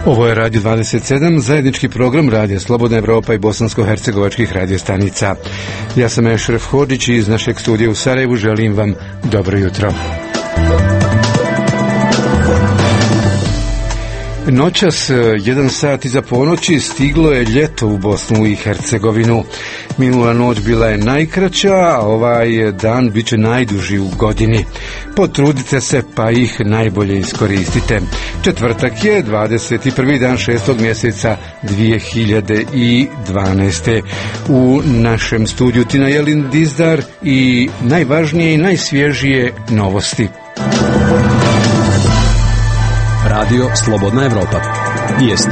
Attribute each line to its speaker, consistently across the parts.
Speaker 1: Ovo je Radio 27, zajednički program Radija Slobodna Evropa i bosansko-hercegovačkih radiostanica. Ja sam Ešref Hodžić i iz našeg studija u Sarajevu želim vam dobro jutro. Noćas, 1 sat iza ponoći, stiglo je ljeto u Bosnu i Hercegovinu. Minula noć bila je najkraća, a ovaj dan bit će najduži u godini. Potrudite se pa ih najbolje iskoristite. Četvrtak je 21. dan 6. mjeseca 2012. U našem studiju Tina Jelin Dizdar i najvažnije i najsvježije novosti.
Speaker 2: Radio Slobodna Evropa. Vijesti.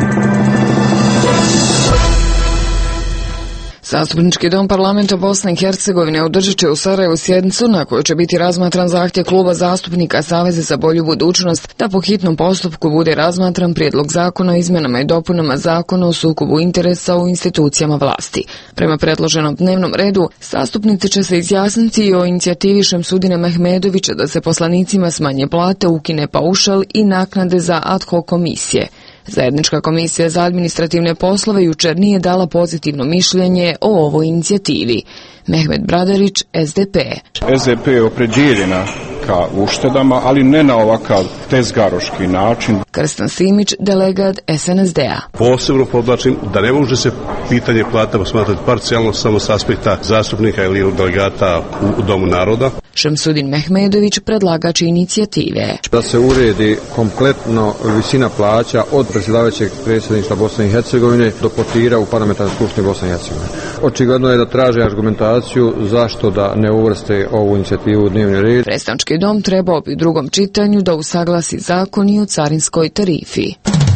Speaker 3: Zastupnički dom parlamenta Bosne i Hercegovine održat će u Sarajevu sjednicu na kojoj će biti razmatran zahtjev kluba zastupnika Saveza za bolju budućnost da po hitnom postupku bude razmatran prijedlog zakona o izmjenama i dopunama zakona o sukobu interesa u institucijama vlasti. Prema predloženom dnevnom redu, zastupnici će se izjasniti i o inicijativi Šemsudina Mehmedovića da se poslanicima smanje plate, ukine paušal i naknade za ad hoc komisije. Zajednička komisija za administrativne poslove jučer nije dala pozitivno mišljenje o ovoj inicijativi. Mehmet Bradarić, SDP.
Speaker 4: SDP je opredjeljena ka uštedama, ali ne na ovakav tezgaroški način.
Speaker 3: Krstan Simić, delegat SNSD-a.
Speaker 5: Posebno podvlačim da ne može se pitanje plata posmatrati parcijalno samo s aspekta zastupnika ili delegata u Domu naroda.
Speaker 3: Šemsudin Mehmedović, predlagač inicijative.
Speaker 6: Da se uredi kompletno visina plaća od predsjedavajućeg predsjedništva Bosne i Hercegovine do portira u parlamentarnoj skupštini Bosne i Hercegovine. Očigledno je da traže argumentaciju zašto da ne uvrste ovu inicijativu u dnevni red.
Speaker 3: Predstavnički dom trebao bi u drugom čitanju da usaglasi zakon i o carinskoj tarifi.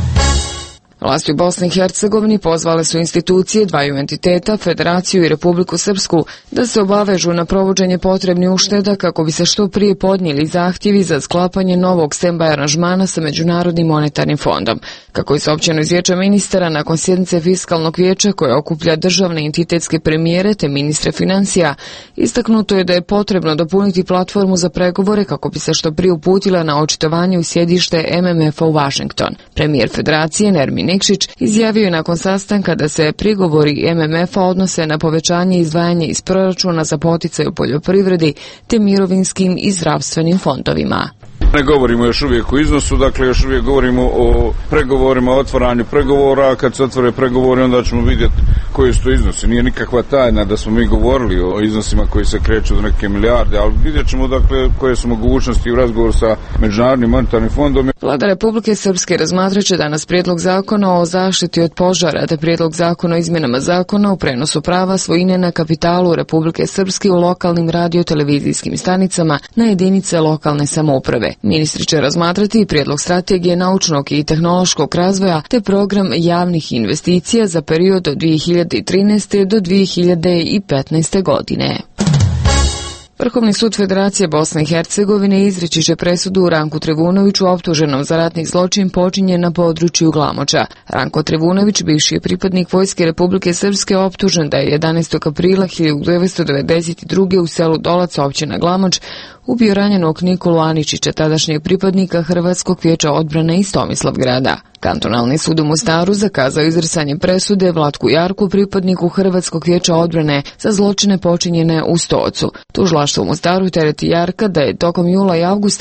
Speaker 3: Vlasti u Bosni i Hercegovini pozvale su institucije dvaju entiteta, Federaciju i Republiku Srpsku, da se obavežu na provođenje potrebnih ušteda kako bi se što prije podnijeli zahtjevi za sklapanje novog stand-by aranžmana sa Međunarodnim monetarnim fondom. Kako je saopćeno iz Vijeća ministara nakon sjednice Fiskalnog vijeća koje okuplja državne entitetske premijere te ministre financija, istaknuto je da je potrebno dopuniti platformu za pregovore kako bi se što prije uputila na očitovanje u sjedište MMF-a u Washington. Premijer Federacije Nermin Nikšić izjavio je nakon sastanka da se prigovori MMF-a odnose na povećanje izdvajanja iz proračuna za poticaj u poljoprivredi te mirovinskim i zdravstvenim fondovima.
Speaker 4: Ne govorimo još uvijek o iznosu, dakle još uvijek govorimo o pregovorima, o otvaranju pregovora, a kad se otvore pregovori onda ćemo vidjeti koji su to iznosi. Nije nikakva tajna da smo mi govorili o iznosima koji se kreću do neke milijarde, ali vidjet ćemo dakle koje su mogućnosti u razgovoru sa Međunarodnim monetarnim fondom.
Speaker 3: Vlada Republike Srpske razmatrat će danas prijedlog zakona o zaštiti od požara te prijedlog zakona o izmjenama zakona o prenosu prava svojine na kapitalu Republike Srpske u lokalnim radio-televizijskim stanicama na jedinice lokalne samouprave. Ministri će razmatrati prijedlog strategije naučnog i tehnološkog razvoja te program javnih investicija za period od 2013. do 2015. godine. Vrhovni sud Federacije Bosne i Hercegovine izreći će presudu Ranku Trivunoviću optuženom za ratni zločin počinjen na području Glamoča. Ranko Trivunović, bivši je pripadnik Vojske Republike Srpske, optužen da je 11. aprila 1992. u selu Dolac, općina Glamoč, ubio ranjenog Nikolu Aničića, tadašnjeg pripadnika Hrvatskog vijeća odbrane iz Tomislavgrada. Kantonalni sud u Mostaru zakazao izricanje presude Vlatku Jarku, pripadniku Hrvatskog vijeća odbrane, za zločine počinjene u Stocu. Tužilaštvo u Mostaru tereti Jarka da je tokom jula i avgusta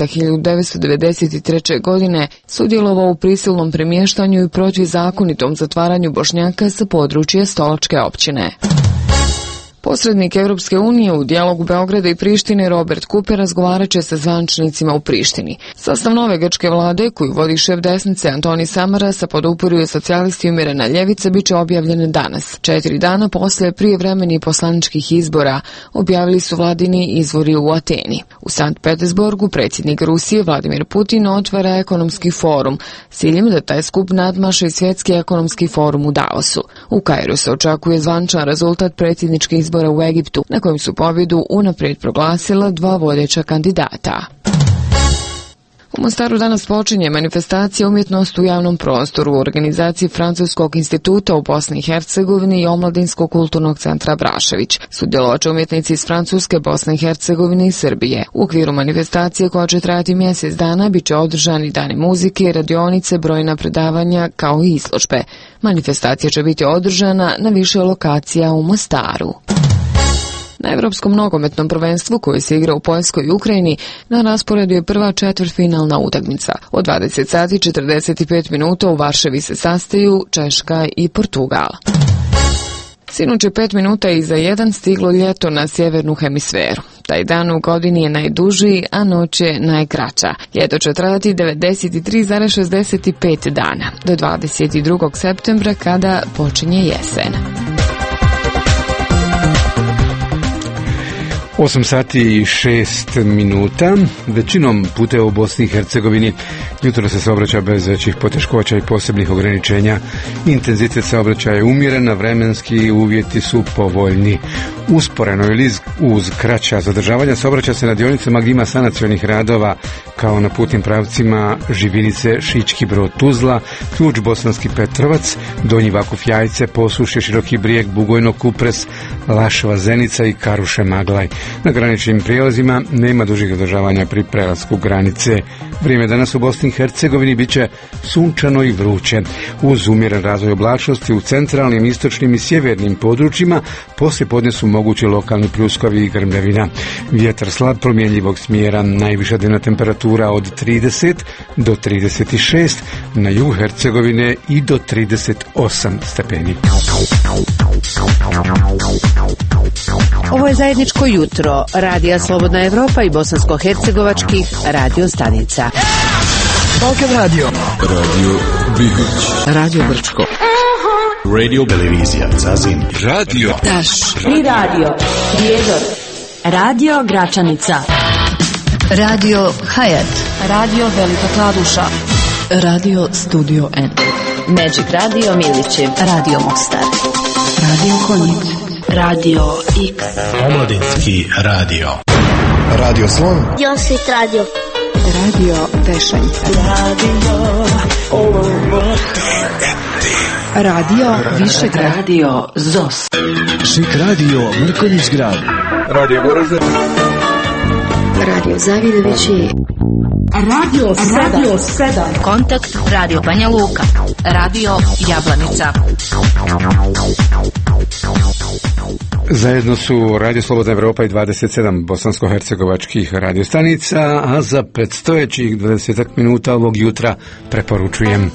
Speaker 3: 1993. godine sudjelovao u prisilnom premještanju i protivzakonitom zatvaranju Bošnjaka sa područja Stolačke općine. Posrednik Europske unije u dijalogu Beograda i Prištine Robert Cooper razgovarat će sa zvaničnicima u Prištini. Sastav nove grčke vlade, koju vodi šef desnice Antoni Samaras, a podupiruju socijalisti i umjerena ljevica, bit će objavljene danas, 4 dana poslije prijevremenih poslaničkih izbora, objavili su vladini izvori u Ateni. U Sankt Petersburgu predsjednik Rusije Vladimir Putin otvara ekonomski forum s ciljem da taj skup nadmaše i svjetski ekonomski forum u Davosu. U Kairu se očekuje zvaničan rezultat predsjedničkih izbora u Egiptu, na kojem su pobjedu unaprijed proglasila dva vodeća kandidata. U Mostaru danas počinje manifestacija Umjetnost u javnom prostoru u organizaciji Francuskog instituta u Bosni i Hercegovini i Omladinskog kulturnog centra Brašević. Sudjelovaće umjetnici iz Francuske, Bosne i Hercegovine i Srbije. U okviru manifestacije koja će trajati mjesec dana biće održani dani muzike, radionice, brojna predavanja kao i izložbe. Manifestacija će biti održana na više lokacija u Mostaru. Na Evropskom nogometnom prvenstvu koje se igra u Poljskoj i Ukrajini na rasporedu je prva četvrtfinalna utakmica. Od 20 sati 45 minuta u Varšavi se sastaju Češka i Portugal. Sinoć je 5 minuta iza 1 stiglo ljeto na sjevernu hemisferu. Taj dan u godini je najduži, a noć je najkraća. Ljeto će trajati 93,65 dana, do 22. septembra kada počinje jesen.
Speaker 1: 8 sati i 6 minuta. Većinom puteva u Bosni i Hercegovini jutro se saobraća bez većih poteškoća i posebnih ograničenja. Intenzitet saobraćaja je umjeren, a vremenski uvjeti su povoljni. Usporeno ili uz kraća zadržavanja saobraća se na dionicama gdje ima sanacionih radova, kao na putnim pravcima Živinice, Šički Brod, Tuzla, Ključ Bosanski Petrovac, Donji Vakuf Jajce, Posušje, Široki Brijeg, Bugojno Kupres, Lašva Zenica i Karuše Maglaj. Na graničnim prijelazima nema dužih zadržavanja pri prelasku granice. Vrijeme danas u Bosni i Hercegovini bit će sunčano i vruće. Uz umjeren razvoj oblačnosti u centralnim, istočnim i sjevernim područjima poslijepodne su mogući lokalni pljuskovi i grmljavina. Vjetar slab promjenjivog smjera, najviša dnevna temperatura od 30 do 36, na jugu Hercegovine i do 38 stepeni.
Speaker 7: Ovo je zajedničko jutro Radija Slobodna Evropa i bosansko-hercegovačkih radio stanica.
Speaker 2: Balkan Radio, Radio Bihoć,
Speaker 3: Radio Brčko,
Speaker 2: Radio Televizija Zazin, Radio
Speaker 7: Taš i Radio Prijedor, Radio Gračanica,
Speaker 8: Radio Hayat,
Speaker 7: Radio Velika Kladuša,
Speaker 8: Radio Studio N,
Speaker 7: Magic Radio Milići,
Speaker 8: Radio Mostar,
Speaker 7: Radio Konjic, Radio X,
Speaker 2: Omladinski radio,
Speaker 9: Radio Slon,
Speaker 10: Josit Radio,
Speaker 7: Radio Vešanica, Radio Višegrad, Radio ZOS,
Speaker 2: Šik Radio Mrkonjić Grad,
Speaker 4: Radio Goražde,
Speaker 10: Radio Zavidovići,
Speaker 7: Radio 7,
Speaker 8: Kontakt Radio Banja Luka,
Speaker 7: Radio Jablanica.
Speaker 1: Zajedno su Radio Slobodna Evropa i 27 bosansko-hercegovačkih radiostanica, a za predstojećih 20 minuta ovog jutra preporučujem.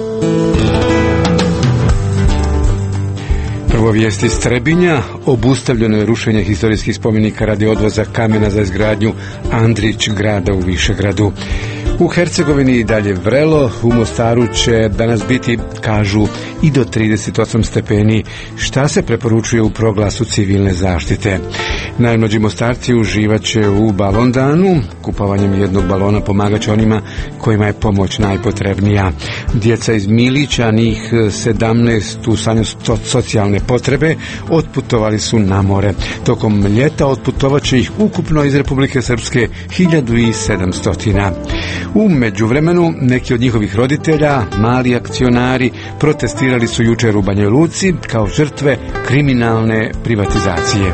Speaker 1: Prvo vijest iz Trebinja. Obustavljeno je rušenje historijskih spomenika radi odvoza kamena za izgradnju Andrić grada u Višegradu. U Hercegovini i dalje vrelo, u Mostaru će danas biti, kažu, i do 38 stepeni, šta se preporučuje u proglasu civilne zaštite. Najmlađi Mostarci uživat će u balon danu, kupovanjem jednog balona pomagat će onima kojima je pomoć najpotrebnija. Djeca iz Milića, njih 17 u stanju socijalne potrebe, otputovali su na more. Tokom ljeta otputovat će ih ukupno iz Republike Srpske 1700. U međuvremenu neki od njihovih roditelja, mali akcionari, protestirali su jučer u Banjoj Luci kao žrtve kriminalne privatizacije.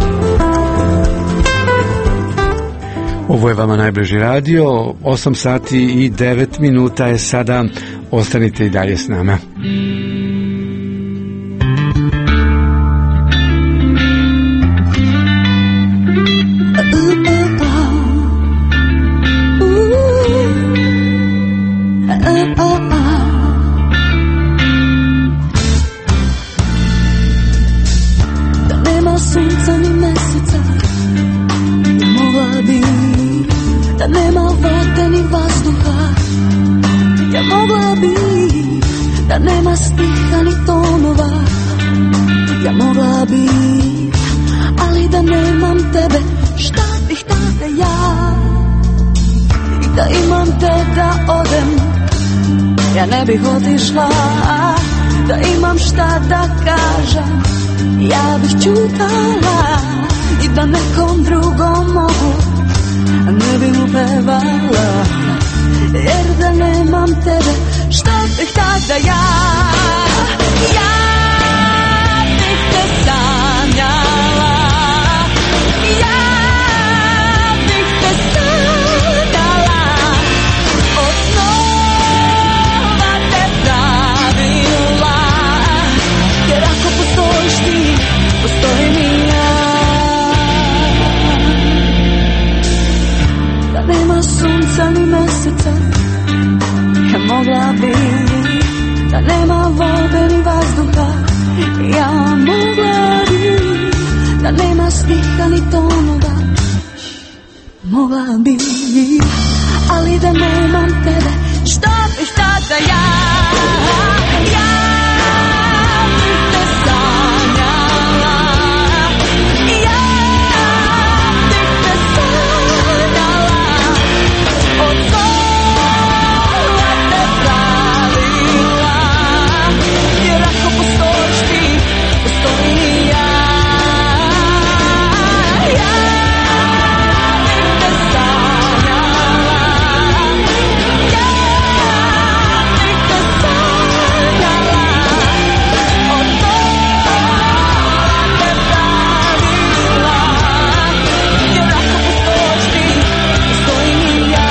Speaker 1: Ovo je vama najbliži radio, 8 sati i 9 minuta je sada, ostanite i dalje s nama.
Speaker 11: Da nema stiha ni tonova, ja mogla bi, ali da nemam tebe, šta bih tada ja? I da imam te da odem, ja ne bih otišla. Da imam šta da kažem, ja bih čutala. I da nekom drugom mogu, ne bih mu pevala. jer da nemam tebe, što bih tada ja bih te sanjala, ja bih te sanjala, od snova te pravila, jer ako postojiš ti, postojim i ja. Da nema sunca ni meseca, ja mogla bi, da nema vode ni vazduha, ja mogla bi, da nema stiha ni tonova, mogla bi, ali da nemam tebe, što bih tada ja bih te sanjala, ja bih te sanjala, od snova te pravila, jer ako postojiš ti, postojim i ja. Ja bih te sanjala, ja bih te sanjala, od snova te pravila, jer ako postojiš ti, postojim i ja.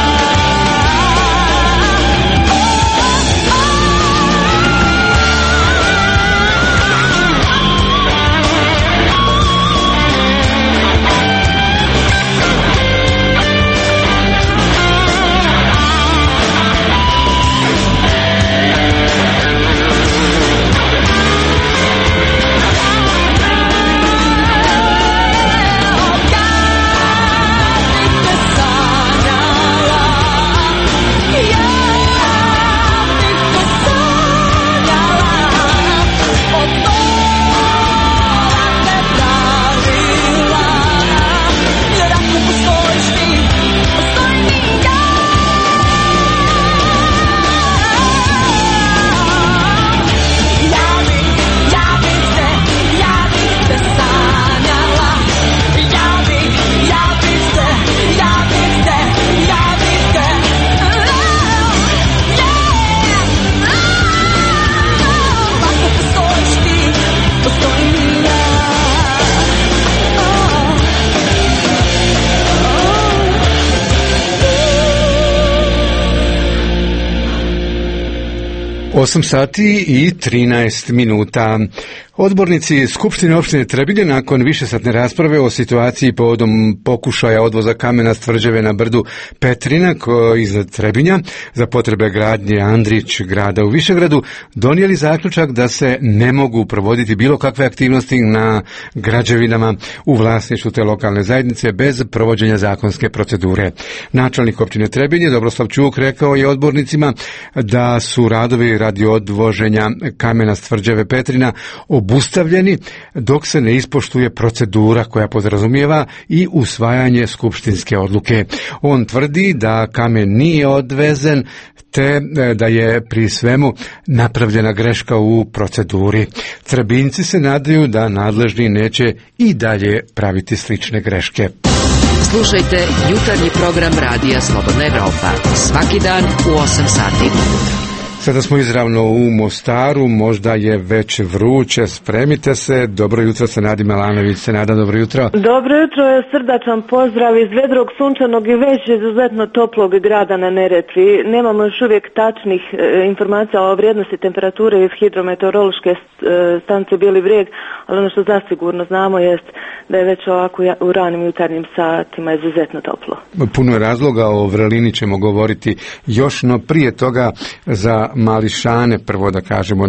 Speaker 1: Osam sati i 13 minuta. Odbornici Skupštine opštine Trebinje nakon višesatne rasprave o situaciji povodom pokušaja odvoza kamena s tvrđave na brdu Petrina iznad Trebinja za potrebe gradnje Andrić grada u Višegradu donijeli zaključak da se ne mogu provoditi bilo kakve aktivnosti na građevinama u vlasništvu te lokalne zajednice bez provođenja zakonske procedure. Načelnik opštine Trebinje Dobroslav Čuk rekao je odbornicima da su radovi radi odvoženja kamena s tvrđave Petrina obustavljeni dok se ne ispoštuje procedura koja podrazumijeva i usvajanje skupštinske odluke. On tvrdi da kamen nije odvezen te da je pri svemu napravljena greška u proceduri. Trebinci se nadaju da nadležni neće i dalje praviti slične greške.
Speaker 7: Slušajte jutarnji program Radija Slobodna Evropa svaki dan u 8 sati.
Speaker 1: Sada smo izravno u Mostaru, možda je već vruće, spremite se. Dobro jutro, Senadi Melanović. Senada, dobro jutro.
Speaker 12: Dobro jutro, srdačan pozdrav iz vedrog, sunčanog i već izuzetno toplog grada na Neretvi. Nemamo još uvijek tačnih informacija o vrijednosti temperature iz hidrometeorološke stanice Bijeli Brijeg, ali ono što zasigurno znamo jest da je već ovako u ranim jutarnjim satima izuzetno toplo. Puno je razloga, o vrelini ćemo govoriti još, no prije toga za mališane prvo da kažemo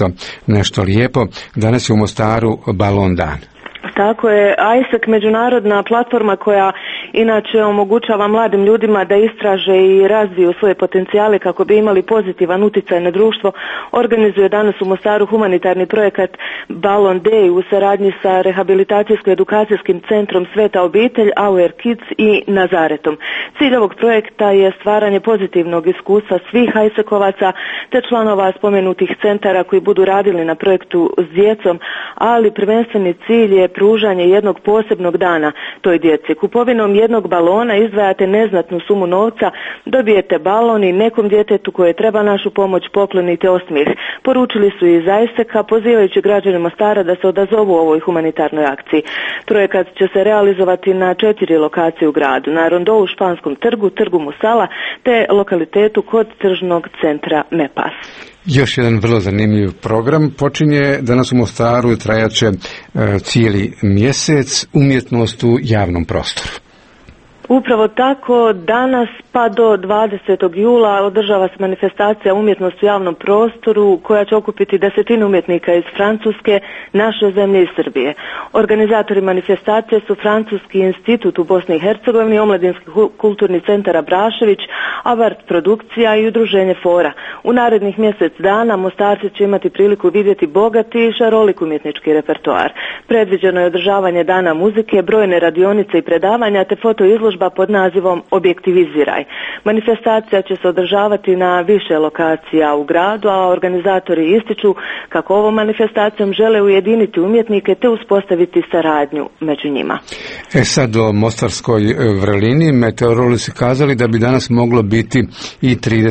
Speaker 12: nešto lijepo. Danas je u Mostaru balon dan. Tako je, ISEC međunarodna platforma koja inače omogućava mladim ljudima da istraže i razviju svoje potencijale kako bi imali pozitivan utjecaj na društvo, organizuje danas u Mostaru humanitarni projekat Balon Day u saradnji sa rehabilitacijsko-edukacijskim centrom Sveta obitelj, Our Kids i Nazaretom. Cilj ovog projekta je stvaranje pozitivnog iskustva svih ISEC-ovaca te članova spomenutih centara koji budu radili na projektu s djecom, ali prvenstveni cilj je pružanje jednog posebnog dana toj djeci. Kupovinom jednog balona izdvajate neznatnu sumu novca, dobijete balon i nekom djetetu koje treba našu pomoć poklonite osmijeh. Poručili su iz Ajseka, pozivajući građane Mostara da se odazovu ovoj humanitarnoj akciji. Projekat će se realizovati na 4 lokacije u gradu, na Rondou, Španskom trgu, trgu Musala te lokalitetu kod tržnog centra Mepas.
Speaker 1: Još jedan vrlo zanimljiv program počinje danas u Mostaru i trajaće cijeli mjesec, umjetnost u javnom prostoru.
Speaker 12: Upravo tako, danas pa do 20. jula održava se manifestacija umjetnost u javnom prostoru koja će okupiti desetine umjetnika iz Francuske, naše zemlje i Srbije. Organizatori manifestacije su Francuski institut u Bosni i Hercegovini, Omladinski kulturni centar Abrašević, Avart produkcija i udruženje Fora. U narednih mjesec dana Mostarci će imati priliku vidjeti bogati i šarolik umjetnički repertoar. Predviđeno je održavanje dana muzike, brojne radionice i predavanja te fotoizložba pod nazivom Objektiviziraj. Manifestacija će se održavati na više lokacija u gradu, a organizatori ističu kako ovom manifestacijom žele ujediniti umjetnike te uspostaviti saradnju među njima.
Speaker 1: Sad o mostarskoj vrelini meteorolozi su kazali da bi danas moglo biti i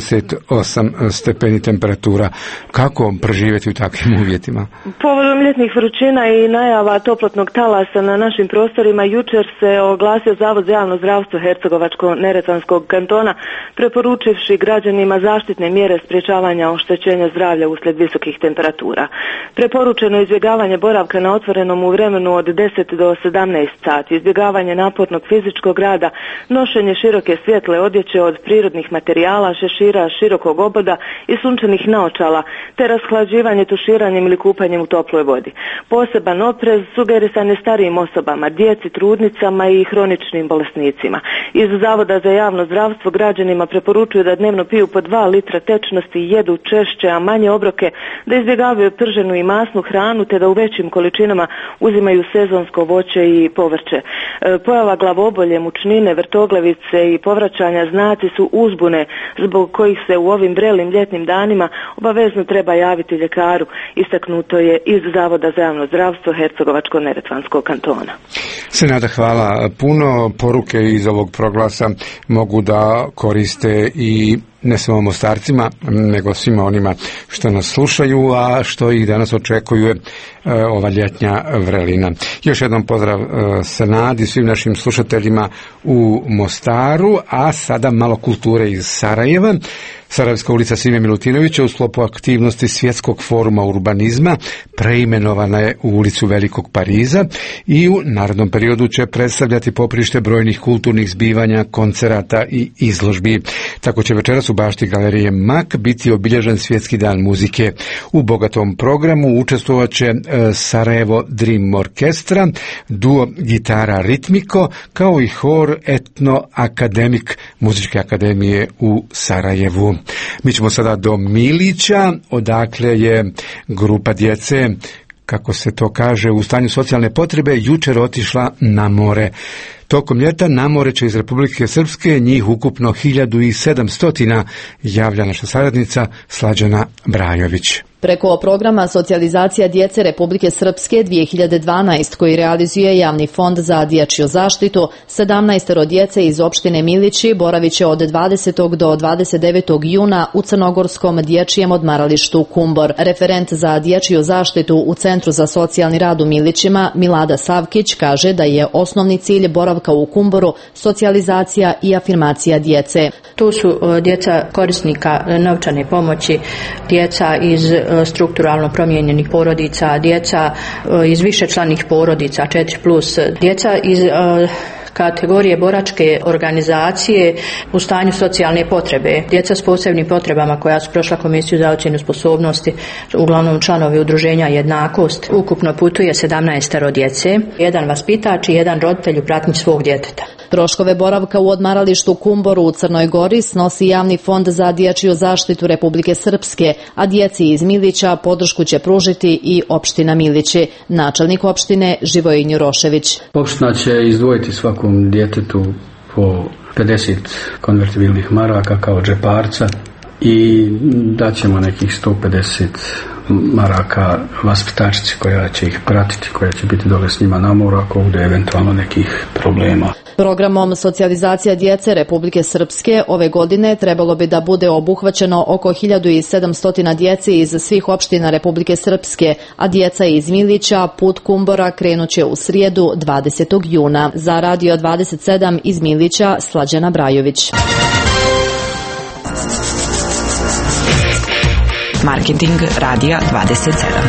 Speaker 1: 38 stepeni temperatura. Kako preživjeti u takvim uvjetima?
Speaker 12: Povodom ljetnih vrućina i najava toplotnog talasa na našim prostorima, jučer se oglasio Zavod za javno zdravstvo Hercegovačko-neretvanskog kantona, preporučivši građanima zaštitne mjere sprječavanja oštećenja zdravlja uslijed visokih temperatura. Preporučeno je izbjegavanje boravka na otvorenom u vremenu od 10 do 17 sati, izbjegavanje napornog fizičkog rada, nošenje široke svjetle odjeće od prirodnih materijala, šešira, širokog oboda i sunčanih naočala, te rashlađivanje tuširanjem ili kupanjem u toploj vodi. Poseban oprez sugerisan je starijim osobama, djeci, trudnicama i hroničnim bolesnicima. Iz Zavoda za javno zdravstvo građanima preporučuju da dnevno piju po 2 litra tečnosti, jedu češće, a manje obroke, da izbjegavaju prženu i masnu hranu, te da u većim količinama uzimaju sezonsko voće i povrće. Pojava glavobolje, mučnine, vrtoglavice i povraćanja znaci su uzbune zbog kojih se u ovim vrelim ljetnim danima obavezno treba javiti ljekaru, istaknuto je iz Zavoda za javno zdravstvo Hercegovačko-neretvanskog kantona.
Speaker 1: Senada, hvala puno. Poruke iz ovog proglasa mogu da koriste i ne samo Mostarcima, nego svima onima što nas slušaju, a što ih danas očekuje ova ljetnja vrelina. Još jednom pozdrav Senadi, svim našim slušateljima u Mostaru, a sada malo kulture iz Sarajeva. Sarajevska ulica Sime Milutinovića u sklopu aktivnosti Svjetskog foruma urbanizma preimenovana je u ulicu Velikog Pariza i u narednom periodu će predstavljati poprište brojnih kulturnih zbivanja, koncerata i izložbi. Tako će večeras u bašti galerije MAK biti obilježen Svjetski dan muzike. U bogatom programu učestvovat će Sarajevo Dream Orkestra, duo gitara Ritmiko, kao i hor Etno Akademik Muzičke akademije u Sarajevu. Mi ćemo sada do Milića, odakle je grupa djece, kako se to kaže, u stanju socijalne potrebe jučer otišla na more. Tokom ljeta na more će iz Republike Srpske njih ukupno 1700, javlja naša saradnica Slađana Brajović.
Speaker 13: Preko programa socijalizacija djece Republike Srpske 2012 koji realizuje Javni fond za dječju zaštitu, 17 djece iz opštine Milići boravit će od 20. do 29. juna u Crnogorskom dječjem odmaralištu Kumbor. Referent za dječju zaštitu u Centru za socijalni rad u Milićima, Milada Savkić, kaže da je osnovni cilj boravka u Kumboru socijalizacija i afirmacija djece.
Speaker 14: Tu su djeca korisnika novčane pomoći, djeca iz strukturalno promijenjenih porodica, djeca iz višečlanih porodica 4+, djeca iz kategorije boračke organizacije u stanju socijalne potrebe, djeca s posebnim potrebama koja su prošla komisiju za ocjenu sposobnosti, uglavnom članovi udruženja Jednakost. Ukupno putuje 17 djece, jedan vaspitač i jedan roditelj u pratnji svog djeteta.
Speaker 13: Troškove boravka u odmaralištu Kumboru u Crnoj Gori snosi Javni fond za dječju zaštitu Republike Srpske, a djeci iz Milića podršku će pružiti i opština Milići. Načelnik opštine Živojin Jurošević.
Speaker 15: Opština će izdvojiti svakom djetetu po 50 konvertibilnih maraka kao džeparca i daćemo nekih 150 maraka vaspitačici koja će ih pratiti, koja će biti dole s njima na moru ako bude eventualno nekih problema.
Speaker 13: Programom socijalizacija djece Republike Srpske ove godine trebalo bi da bude obuhvaćeno oko 1700 djece iz svih opština Republike Srpske, a djeca iz Milića put Kumbora krenuće u srijedu 20. juna. Za Radio 27 iz Milića Slađana Brajović.
Speaker 16: Marketing Radija 27.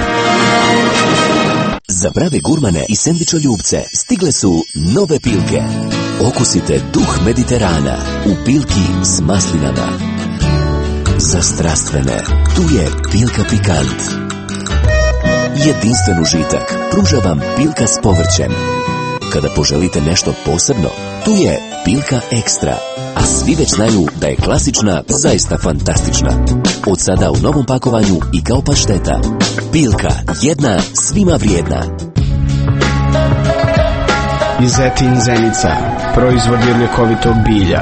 Speaker 17: Za brave gurmane i sendvičoljubce stigle su nove Pilke. Okusite duh Mediterana u Pilki s maslinama. Za strastvene, tu je Pilka Pikant. Jedinstven užitak pruža vam Pilka s povrćem. Kada poželite nešto posebno, tu je Pilka Ekstra. A svi već znaju da je klasična zaista fantastična. Od sada u novom pakovanju i kao pašteta. Pilka, jedna svima vrijedna.
Speaker 18: Izetin Zenica, proizvod ljekovitog bilja.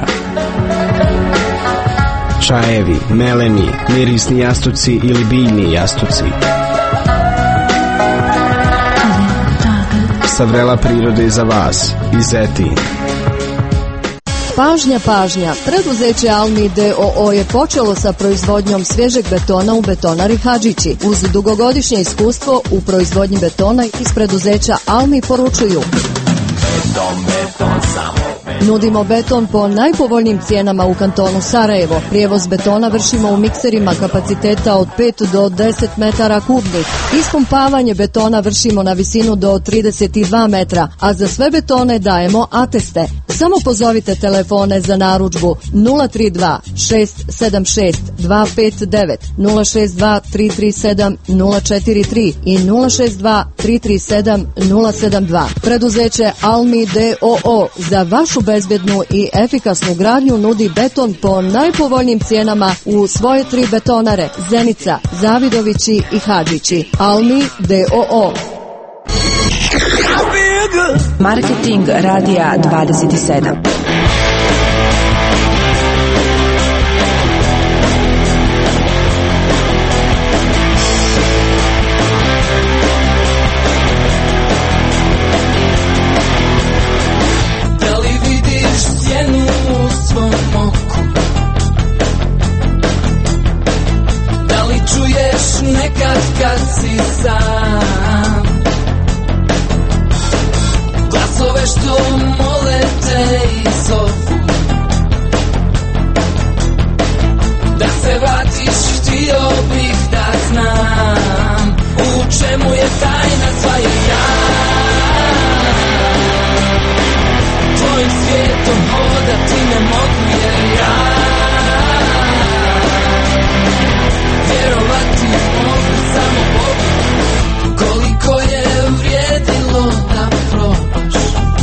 Speaker 18: Čajevi, melemi, mirisni jastuci ili biljni jastuci. Sa vrela prirode za vas, Izetin.
Speaker 19: Pažnja, pažnja! Preduzeće Almi d.o.o. je počelo sa proizvodnjom svježeg betona u betonari Hadžići. Uz dugogodišnje iskustvo u proizvodnji betona iz preduzeća Almi poručuju: nudimo beton po najpovoljnijim cijenama u kantonu Sarajevo. Prijevoz betona vršimo u mikserima kapaciteta od 5 do 10 metara kubnih. Ispumpavanje betona vršimo na visinu do 32 metra, a za sve betone dajemo ateste. Samo pozovite telefone za narudžbu 032 676 259, 062 337 043 i 062 337 072. Preduzeće Almi d.o.o. za vašu bezbednu i efikasnu gradnju nudi beton po najpovoljnijim cijenama u svoje 3 betonare: Zenica, Zavidovići i Hadžići. Almi d.o.o.
Speaker 16: Marketing Radija 27.
Speaker 20: Nekad kad si sam, glasove što mole te i zovu, da se vratiš, htio bih da znam u čemu je tajna tvojega. Tvojim svijetom hodati ne mogu jer ja vjerovati mogu samo Bogu. Koliko je vrijedilo da probaš,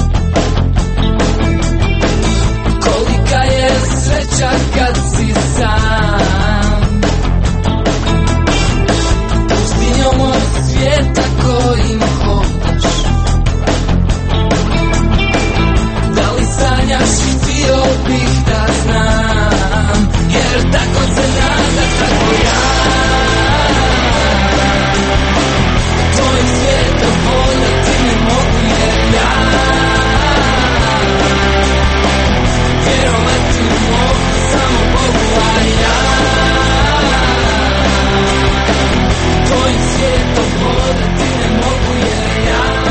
Speaker 20: kolika je sreća kad si sam, pustinjom od svijeta kojim hodaš. Da li sanjaš, htio bih da znam, jer tako se nada, tako ja. Tvojim svijetom hodati ne mogu jer ja vjerovati mogu samo Bogu, a ja tvojim svijetom hodati ne mogu jer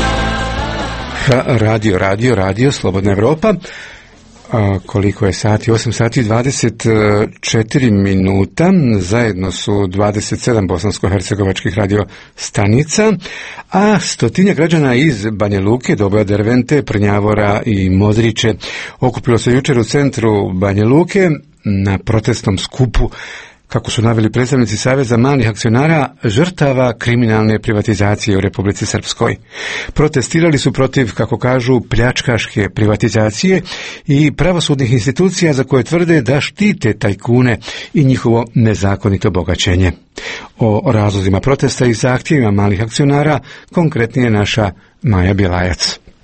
Speaker 20: ja.
Speaker 1: Radio, Slobodna Evropa. Koliko je sati? 8 sati 24 minuta. Zajedno su 27 bosansko-hercegovačkih radio stanica, a stotinja građana iz Banja Luke, Doboja, Dervente, Prnjavora i Modriće okupilo se jučer u centru Banja Luke na protestnom skupu, kako su naveli predstavnici Saveza malih akcionara, žrtava kriminalne privatizacije u Republici Srpskoj. Protestirali su protiv, kako kažu, pljačkaške privatizacije i pravosudnih institucija za koje tvrde da štite tajkune i njihovo nezakonito bogaćenje. O razlozima protesta i zahtjevima malih akcionara konkretnije naša Maja Bjelajac.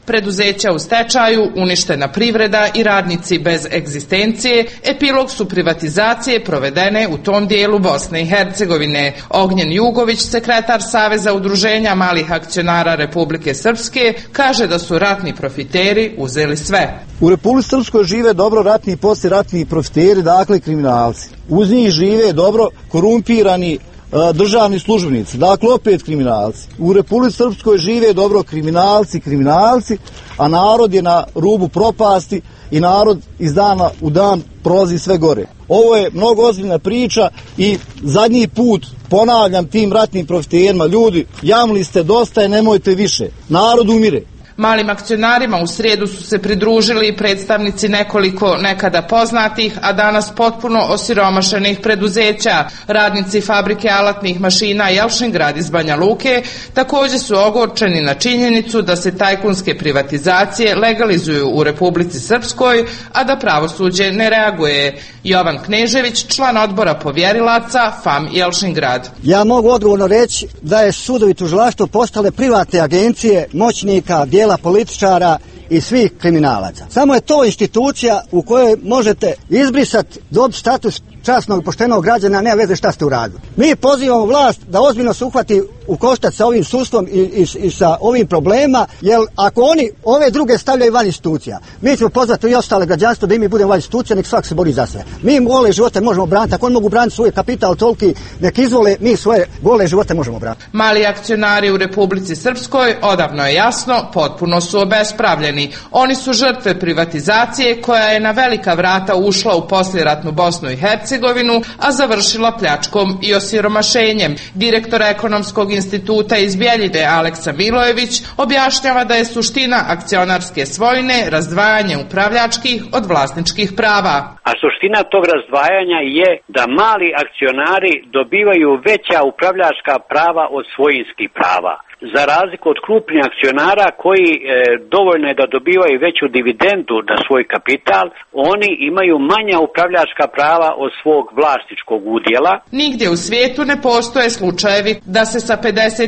Speaker 21: Preduzeća u stečaju, uništena privreda i radnici bez egzistencije epilog su privatizacije provedene u tom dijelu Bosne i Hercegovine. Ognjen Jugović, sekretar Saveza udruženja malih akcionara Republike Srpske, kaže da su ratni profiteri uzeli sve.
Speaker 22: U Republici Srpskoj žive dobro ratni i poslijeratni profiteri, dakle kriminalci. Uz njih žive dobro korumpirani državni službenici, dakle opet kriminalci. U Republici Srpskoj žive dobro kriminalci, a narod je na rubu propasti i narod iz dana u dan prolazi sve gore. Ovo je mnogo ozbiljna priča i zadnji put ponavljam tim ratnim profiterima, ljudi, jamili ste dosta i nemojte više. Narod umire.
Speaker 21: Malim akcionarima u srijedu su se pridružili predstavnici nekoliko nekada poznatih, a danas potpuno osiromašenih preduzeća. Radnici fabrike alatnih mašina Jelšingrad iz Banja Luke također su ogorčeni na činjenicu da se tajkunske privatizacije legalizuju u Republici Srpskoj, a da pravosuđe ne reaguje. Jovan Knežević, član odbora povjerilaca FAM Jelšingrad.
Speaker 23: Ja mogu odgovorno reći da je sudovi tužilaštvo postale privatne agencije moćnika, dijela političara i svih kriminalaca. Samo je to institucija u kojoj možete izbrisati, dobiti status časnog i poštenog građana, nema veze šta ste uradili. Mi pozivamo vlast da ozbiljno se uhvati u koštac sa ovim sudstvom i sa ovim problemima, jer ako oni ove druge stavljaju van institucija, mi ćemo pozvati i ostale građanstvo da i mi budemo van institucija, nek svak se bori za sve. Mi gole živote možemo braniti, ako oni mogu braniti svoj kapital toliki, nek izvole, mi svoje gole živote možemo braniti.
Speaker 21: Mali akcionari u Republici Srpskoj, odavno je jasno, potpuno su obespravljeni. Oni su žrtve privatizacije koja je na velika vrata ušla u poslijeratnu Bosnu i Hercegovinu, a završila pljačkom i osiromašenjem. Direktor ekonomskog instituta iz Bjeljine Aleksa Milojević objašnjava da je suština akcionarske svojine razdvajanje upravljačkih od vlasničkih prava.
Speaker 24: A suština tog razdvajanja je da mali akcionari dobivaju veća upravljačka prava od svojinskih prava. Za razliku od krupnih akcionara koji dovoljno je da dobivaju veću dividendu na svoj kapital, oni imaju manja upravljačka prava od svog vlasničkog udjela.
Speaker 21: Nigdje u svijetu ne postoje slučajevi da se sa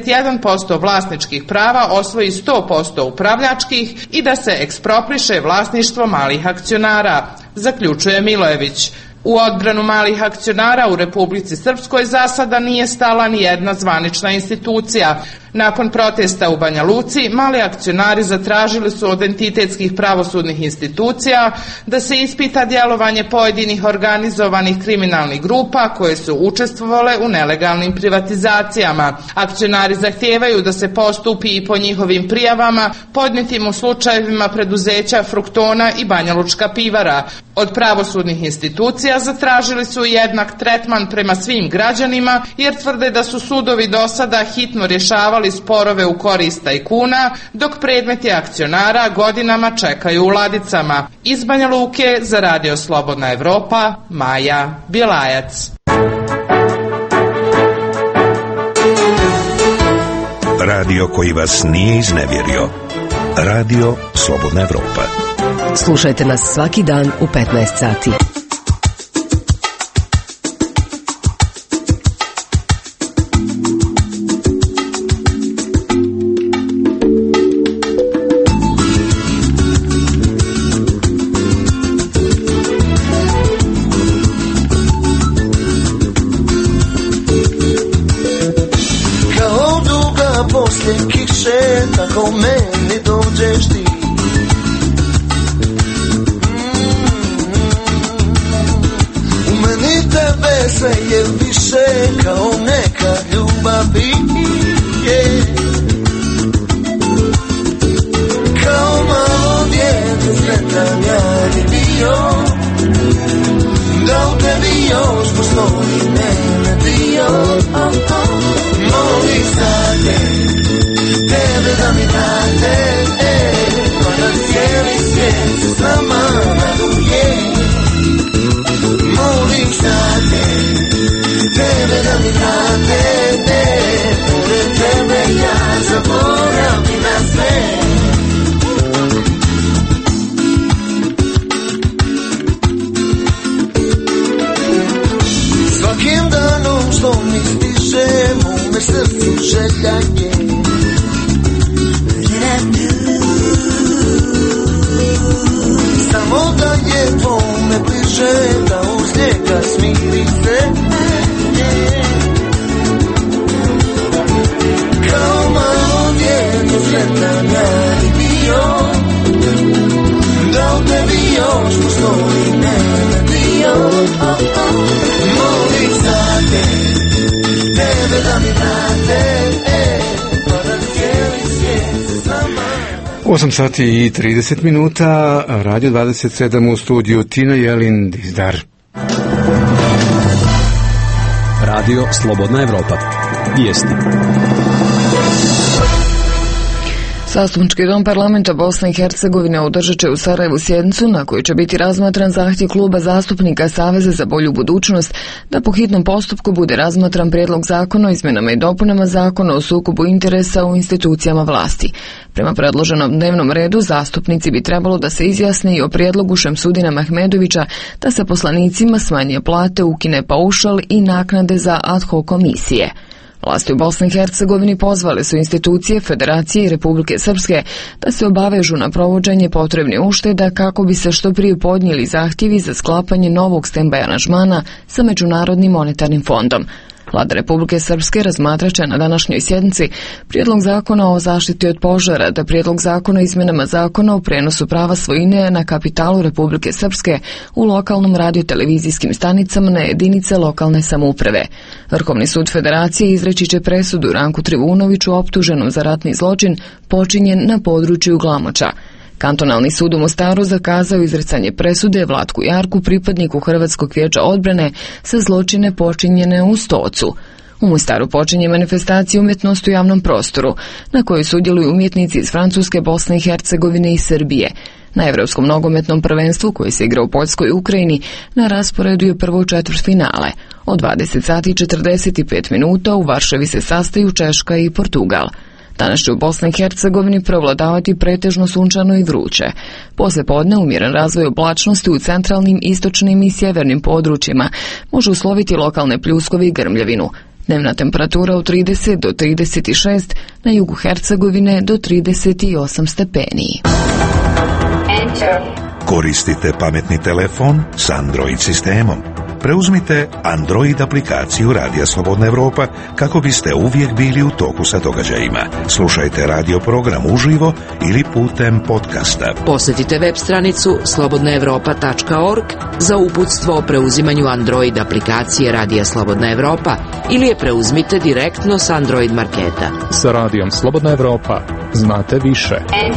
Speaker 21: 51% vlasničkih prava osvoji 100% upravljačkih i da se ekspropriše vlasništvo malih akcionara, zaključuje Milojević. U odbranu malih akcionara u Republici Srpskoj za sada nije stala ni jedna zvanična institucija. Nakon protesta u Banja Luci, mali akcionari zatražili su od entitetskih pravosudnih institucija da se ispita djelovanje pojedinih organizovanih kriminalnih grupa koje su učestvovale u nelegalnim privatizacijama. Akcionari zahtijevaju da se postupi i po njihovim prijavama podnijetim u slučajevima preduzeća Fruktona i Banja Lučka pivara. Od pravosudnih institucija zatražili su jednak tretman prema svim građanima jer tvrde da su sudovi do sada hitno rješavali sporove u korist tajkuna, dok predmeti akcionara godinama čekaju u ladicama. Iz Banja Luke za Radio Slobodna Evropa, Maja Bjelajac.
Speaker 25: Radio koji vas nije iznevjerio. Radio Slobodna Evropa.
Speaker 16: Slušajte nas svaki dan u 15 sati.
Speaker 26: Kao duga poslije kiše, tako meni dođeš ti. Sve je više kao neka ljubav je. Kao malo djete sretan ja bi bio, da u tebi još postoji mene dio. Molim sad tebe da mi date, pa da cijeli svijet se s nama raduje. Molim sad tebe da mi date, pored sretan ja bi bio, da li tebi još postoji ne bio. Molim za te, tebe da mi vrate, pa da cijeli svijet sa nama.
Speaker 1: 8 sati i 30 minuta, Radio 27 u studiju Tina Jelin Dizdar.
Speaker 18: Radio Slobodna Evropa. Vijesti.
Speaker 2: Zastupnički dom parlamenta Bosne i Hercegovine održat će u Sarajevu sjednicu na kojoj će biti razmatran zahtjev kluba zastupnika Saveza za bolju budućnost da po hitnom postupku bude razmatran prijedlog zakona o izmjenama i dopunama zakona o sukobu interesa u institucijama vlasti. Prema predloženom dnevnom redu zastupnici bi trebalo da se izjasne i o prijedlogu Šemsudina Mahmedovića da se poslanicima smanje plate, ukine paušal i naknade za ad hoc komisije. Vlasti u Bosni i Hercegovini pozvale su institucije, Federacije i Republike Srpske da se obavežu na provođenje potrebnih ušteda kako bi se što prije podnijeli zahtjevi za sklapanje novog stand-by aranžmana sa Međunarodnim monetarnim fondom. Vlada Republike Srpske razmatrat će na današnjoj sjednici prijedlog zakona o zaštiti od požara, da prijedlog zakona o izmjenama zakona o prenosu prava svojine na kapitalu Republike Srpske u lokalnom radiotelevizijskim stanicama na jedinice lokalne samouprave. Vrhovni sud Federacije izreći će presudu Ranku Trivunoviću optuženom za ratni zločin počinjen na području Glamoča. Kantonalni sud u Mostaru zakazao izricanje presude Vlatku Jarku, pripadniku Hrvatskog vijeća odbrane, za zločine počinjene u Stocu. U Mostaru počinje manifestacija umjetnosti u javnom prostoru, na kojoj sudjeluju umjetnici iz Francuske, Bosne i Hercegovine i Srbije. Na Evropskom nogometnom prvenstvu, koji se igra u Poljskoj i Ukrajini, na rasporedu je prvo četvrtfinale. Od 20 sati i 45 minuta u Varšavi se sastaju Češka i Portugal. Danas će u Bosni i Hercegovini prevladavati pretežno sunčano i vruće. Posle podne umjeren razvoj oblačnosti u centralnim, istočnim i sjevernim područjima može usloviti lokalne pljuskove i grmljavinu. Dnevna temperatura od 30 do 36, na jugu Hercegovine do 38 stepeni.
Speaker 25: Koristite pametni telefon s Android sistemom. Preuzmite Android aplikaciju Radija Slobodna Evropa kako biste uvijek bili u toku sa događajima. Slušajte radio program uživo ili putem podcasta.
Speaker 3: Posjetite web stranicu slobodnaevropa.org za uputstvo o preuzimanju Android aplikacije Radija Slobodna Evropa ili je preuzmite direktno s Android marketa.
Speaker 4: Sa Radijom Slobodna Evropa znate više.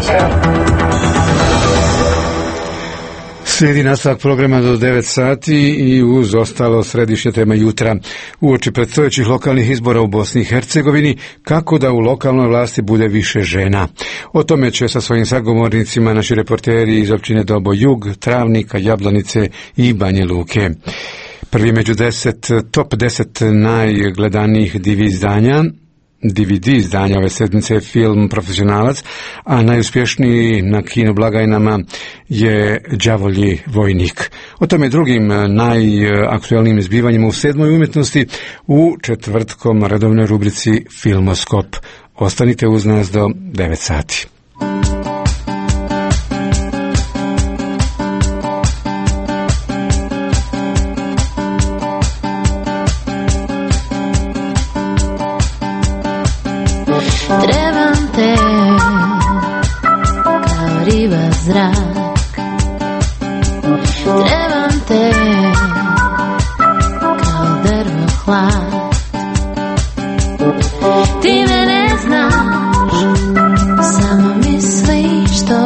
Speaker 1: Slijedi nastavak programa do 9 sati i uz ostalo središnja tema jutra. Uoči predstojećih lokalnih izbora u Bosni i Hercegovini, kako da u lokalnoj vlasti bude više žena. O tome će sa svojim sagovornicima naši reporteri iz općine Dobo Jug, Travnika, Jablanice i Banje Luke. Prvi među top 10 najgledanijih DVD izdanja ove sedmice je film Profesionalac, a najuspješniji na kino blagajnama je Đavolji vojnik. O tome drugim najaktuelnijim zbivanjima u 7. umjetnosti u četvrtkom redovnoj rubrici Filmoskop. Ostanite uz nas do 9 sati.
Speaker 5: Trebam te kao riba zrak, trebam te kao drvo hlad. Ti me ne znaš, samo misliš to.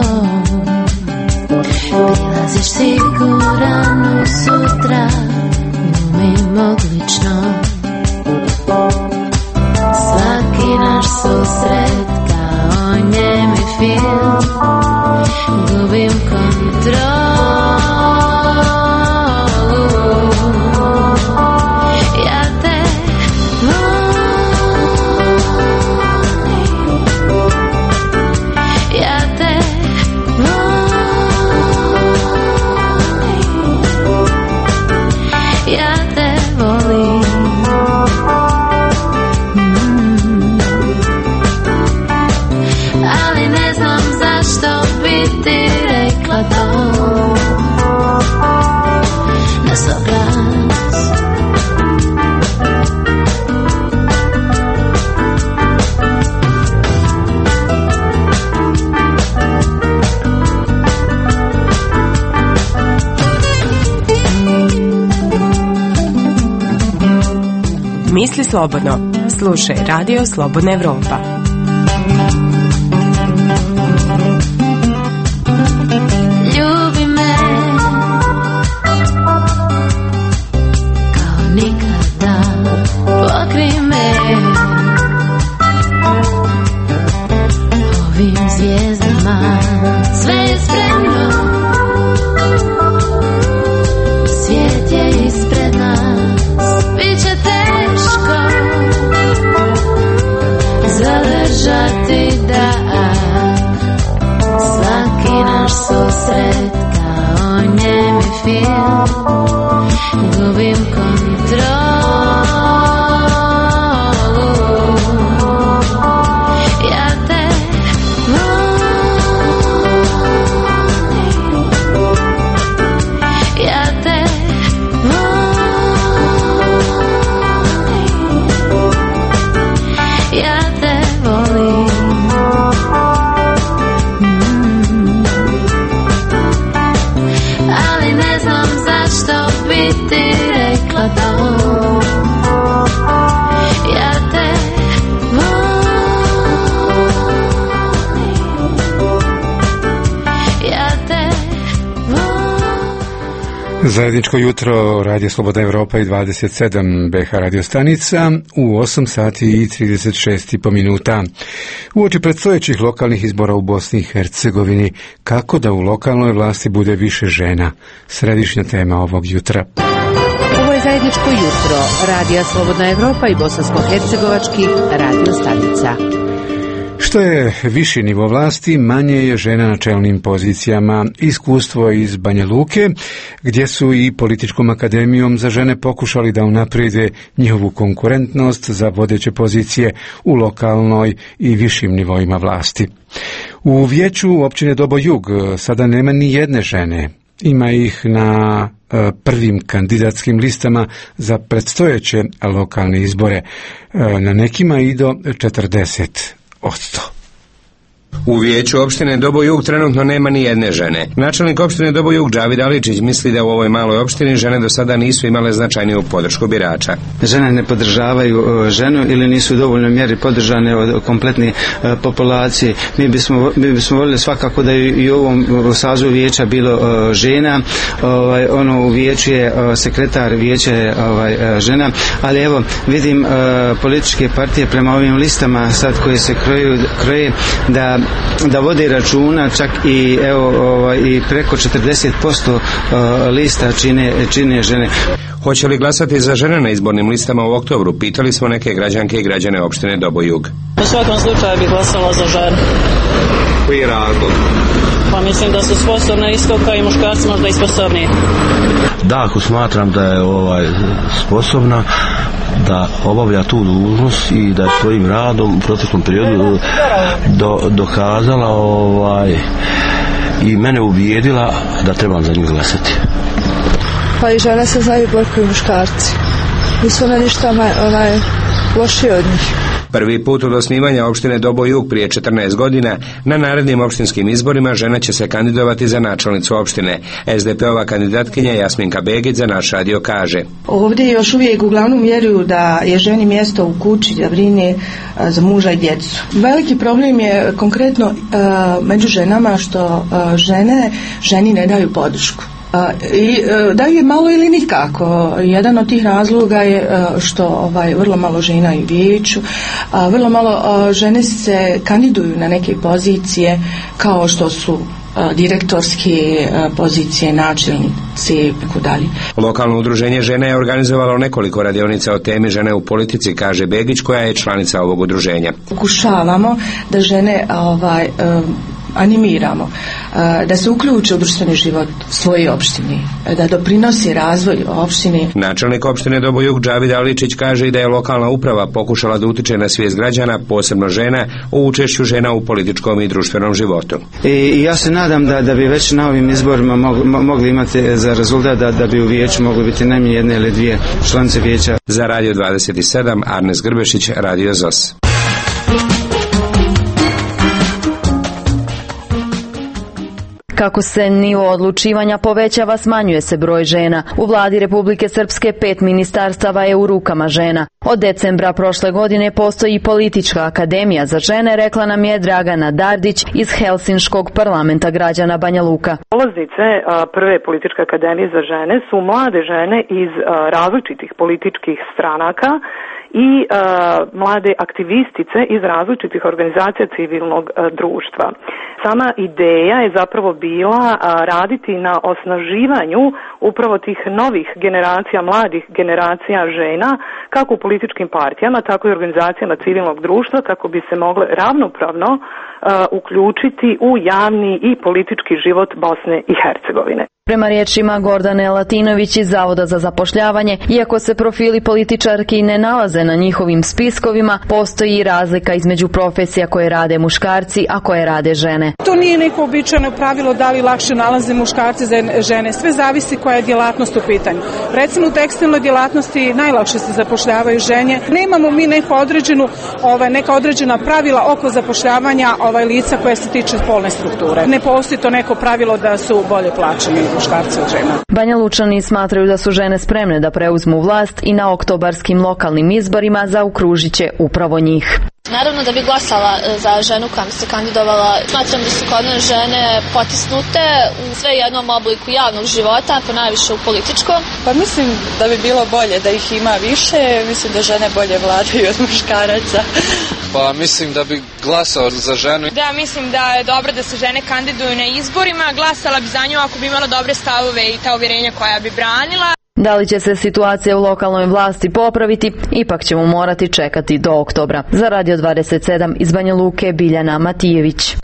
Speaker 5: Prilaziš siguran u sutra, glumim odlično. Svaki naš susret kao njemi film, gubim kontrolu.
Speaker 6: Misli slobodno. Slušaj Radio Slobodna Evropa.
Speaker 5: Ljubi me kao nikada, pokri me ovim zvijezdama, sve je spremno, svijet je ispred nas, bit će teško zadržati dah, svaki naš susret kao njemi film, gubim kontrolu.
Speaker 1: Zajedničko jutro Radio Slobodna Evropa i 27 BH radio stanica u 8 sati i 36,5 minuta. Uoči predstojećih lokalnih izbora u Bosni i Hercegovini, kako da u lokalnoj vlasti bude više žena? Središnja tema ovog jutra.
Speaker 3: Ovo je Zajedničko jutro Radija Slobodna Evropa i bosansko-hercegovačkih radio stanica.
Speaker 1: Što je viši nivo vlasti, manje je žena na čelnim pozicijama. Iskustvo iz Banja Luke, gdje su i Političkom akademijom za žene pokušali da unaprijede njihovu konkurentnost za vodeće pozicije u lokalnoj i višim nivoima vlasti. U vijeću općine Dobo Jug sada nema ni jedne žene. Ima ih na prvim kandidatskim listama za predstojeće lokalne izbore. Na nekima i do 40%.
Speaker 7: U vijeću opštine Dobo Jug trenutno nema ni jedne žene. Načelnik opštine Dobo Jug Džavid Aličić misli da u ovoj maloj opštini žene do sada nisu imale značajniju podršku birača.
Speaker 22: Žene ne podržavaju ženu ili nisu u dovoljnoj mjeri podržane od kompletne populacije. Mi bismo voljeli svakako da i u ovom sazivu vijeća bilo žena. U vijeću je sekretar vijeća je žena, ali evo vidim političke partije prema ovim listama sad koje se kroje da vode računa, čak i i preko 40% lista čine žene.
Speaker 7: Hoće li glasati za žene na izbornim listama u oktobru? Pitali smo neke građanke i građane opštine Dobo Jug.
Speaker 8: U svakom slučaju bih glasala za žene.
Speaker 7: Koji je razlog?
Speaker 8: Pa mislim da su sposobne isto kao i muškarci, možda i sposobniji.
Speaker 9: Da, ako smatram da je sposobna da obavlja tu dužnost i da je svojim radom u proteklom periodu dokazala i mene ubijedila da trebam za nju glasati.
Speaker 10: Pa i žene se znaju bolje kao muškarci. Nisu one ništa lošije od njih.
Speaker 7: Prvi put od osnivanja opštine Dobo Jug prije 14 godina na narednim opštinskim izborima žena će se kandidovati za načelnicu opštine. SDP-ova kandidatkinja Jasminka Begić za naš radio kaže:
Speaker 11: Ovdje još uvijek uglavnom vjeruju da je ženi mjesto u kući, da brine za muža i djecu. Veliki problem je konkretno među ženama što ženi ne daju podršku. I daju je malo ili nikako. Jedan od tih razloga je što vrlo malo žena i vijeću, vrlo malo žene se kandiduju na neke pozicije kao što su direktorske pozicije, načelnici i tako dalje.
Speaker 7: Lokalno udruženje žene je organizovalo nekoliko radionica o temi žene u politici, kaže Begić, koja je članica ovog udruženja.
Speaker 11: Pokušavamo da žene animiramo da se uključe u društveni život svoje opštine, da doprinosi razvoj opštine.
Speaker 7: Načelnik opštine Dobo Jug Džavid Aličić kaže i da je lokalna uprava pokušala da utiče na svijest građana, posebno žena, o učešću žena u političkom i društvenom životu.
Speaker 22: I ja se nadam da bi već na ovim izborima mogli imati za rezultat da bi u vijeću mogli biti najmanje jedne ili dvije članice vijeća.
Speaker 7: Za Radio 27 Arnes Grbešić, Radio ZOS.
Speaker 13: Kao Kako se nivo odlučivanja povećava, smanjuje se broj žena. U vladi Republike Srpske 5 ministarstava je u rukama žena. Od decembra prošle godine postoji politička akademija za žene, rekla nam je Dragana Dardić iz Helsinškog parlamenta građana Banja Luka.
Speaker 12: Polaznice prve političke akademije za žene su mlade žene iz različitih političkih stranaka i mlade aktivistice iz različitih organizacija civilnog društva. Sama ideja je zapravo bila raditi na osnaživanju upravo tih novih generacija, mladih generacija žena, kako u političkim partijama, tako i organizacijama civilnog društva, kako bi se mogle ravnopravno uključiti u javni i politički život Bosne i Hercegovine.
Speaker 13: Prema riječima Gordane Latinović iz Zavoda za zapošljavanje, iako se profili političarki ne nalaze na njihovim spiskovima, postoji razlika između profesija koje rade muškarci, a koje rade žene.
Speaker 14: To nije neko običajno pravilo da li lakše nalaze muškarci za žene, sve zavisi koja je djelatnost u pitanju. Recimo u tekstilnoj djelatnosti najlakše se zapošljavaju žene. Nemamo mi neka određena pravila oko zapošljavanja lica koje se tiče spolne strukture. Ne postoji to neko pravilo da su bolje plaćeni muškarci od žena.
Speaker 13: Banja Lučani smatraju da su žene spremne da preuzmu vlast i na oktobarskim lokalnim izborima zaokružit će upravo njih.
Speaker 15: Naravno da bi glasala za ženu koja mi se kandidovala. Smatram da su kod nas žene potisnute u sve jednom obliku javnog života, pa najviše u političkom.
Speaker 17: Pa mislim da bi bilo bolje da ih ima više, mislim da žene bolje vladaju od muškaraca.
Speaker 19: Pa mislim da bi glasao za ženu.
Speaker 20: Da, mislim da je dobro da se žene kandiduju na izborima, glasala bi za nju ako bi imala dobre stavove i ta uvjerenja koja bi branila.
Speaker 13: Da li će se situacija u lokalnoj vlasti popraviti, ipak ćemo morati čekati do oktobra. Za Radio 27 iz Banja Luke, Biljana Matijević.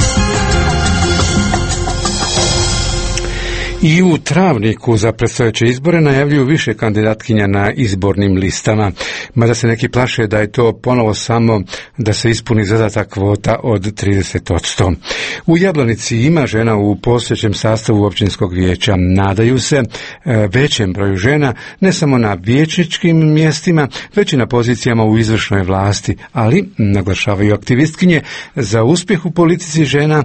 Speaker 1: I u Travniku za predstojeće izbore najavljuju više kandidatkinja na izbornim listama, mada se neki plaše da je to ponovo samo da se ispuni zadatak kvota od 30%. U Jablanici ima žena u postojećem sastavu općinskog vijeća. Nadaju se većem broju žena, ne samo na vijećničkim mjestima, već i na pozicijama u izvršnoj vlasti, ali, naglašavaju aktivistkinje, za uspjeh u politici žena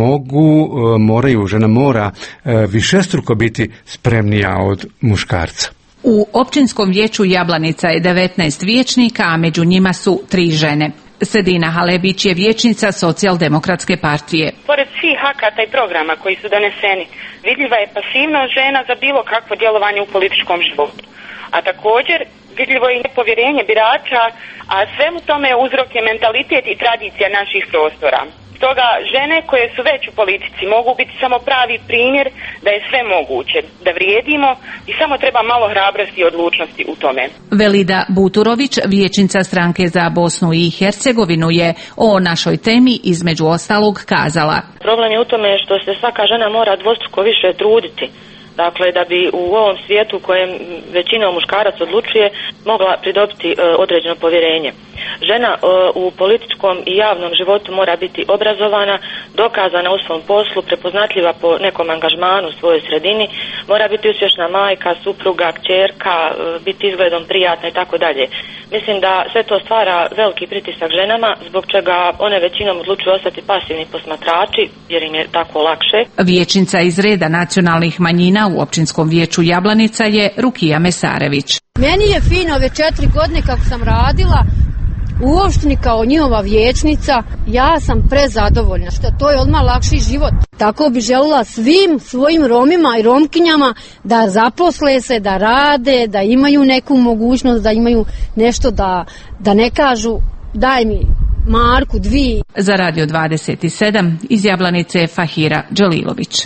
Speaker 1: žena mora višestruko biti spremnija od muškarca.
Speaker 27: U općinskom vijeću Jablanica je 19 vijećnika, a među njima su 3 žene. Sedina Halebić je vijećnica Socijaldemokratske partije.
Speaker 28: Pored svih akata i programa koji su doneseni, vidljiva je pasivnost žena za bilo kakvo djelovanje u političkom životu. A također vidljivo je i nepovjerenje birača, a svemu tome uzrok je mentalitet i tradicija naših prostora. Stoga žene koje su već u politici mogu biti samo pravi primjer da je sve moguće, da vrijedimo i samo treba malo hrabrosti i odlučnosti u tome.
Speaker 27: Velida Buturović, vijećnica stranke za Bosnu i Hercegovinu, je o našoj temi između ostalog kazala.
Speaker 28: Problem je u tome što se svaka žena mora dvostruko više truditi. Dakle, da bi u ovom svijetu u kojem većina muškarac odlučuje mogla pridobiti određeno povjerenje. Žena u političkom i javnom životu mora biti obrazovana, dokazana u svom poslu, prepoznatljiva po nekom angažmanu u svojoj sredini, mora biti uspješna majka, supruga, kćerka, biti izgledom prijatna i tako dalje. Mislim da sve to stvara veliki pritisak ženama, zbog čega one većinom odlučuju ostati pasivni posmatrači, jer im je tako lakše.
Speaker 27: Vijećnica iz reda nacionalnih manjina u općinskom vijeću Jablanica je Rukija Mesarević.
Speaker 29: Meni je fino ove 4 godine kako sam radila u opštini kao njihova vijećnica, ja sam prezadovoljna, što to je odmah lakši život. Tako bi željela svim svojim Romima i Romkinjama da zaposle se, da rade, da imaju neku mogućnost, da imaju nešto da ne kažu daj mi marku, 2.
Speaker 27: Za Radio 27 iz Jablanice Fahira Đalilović.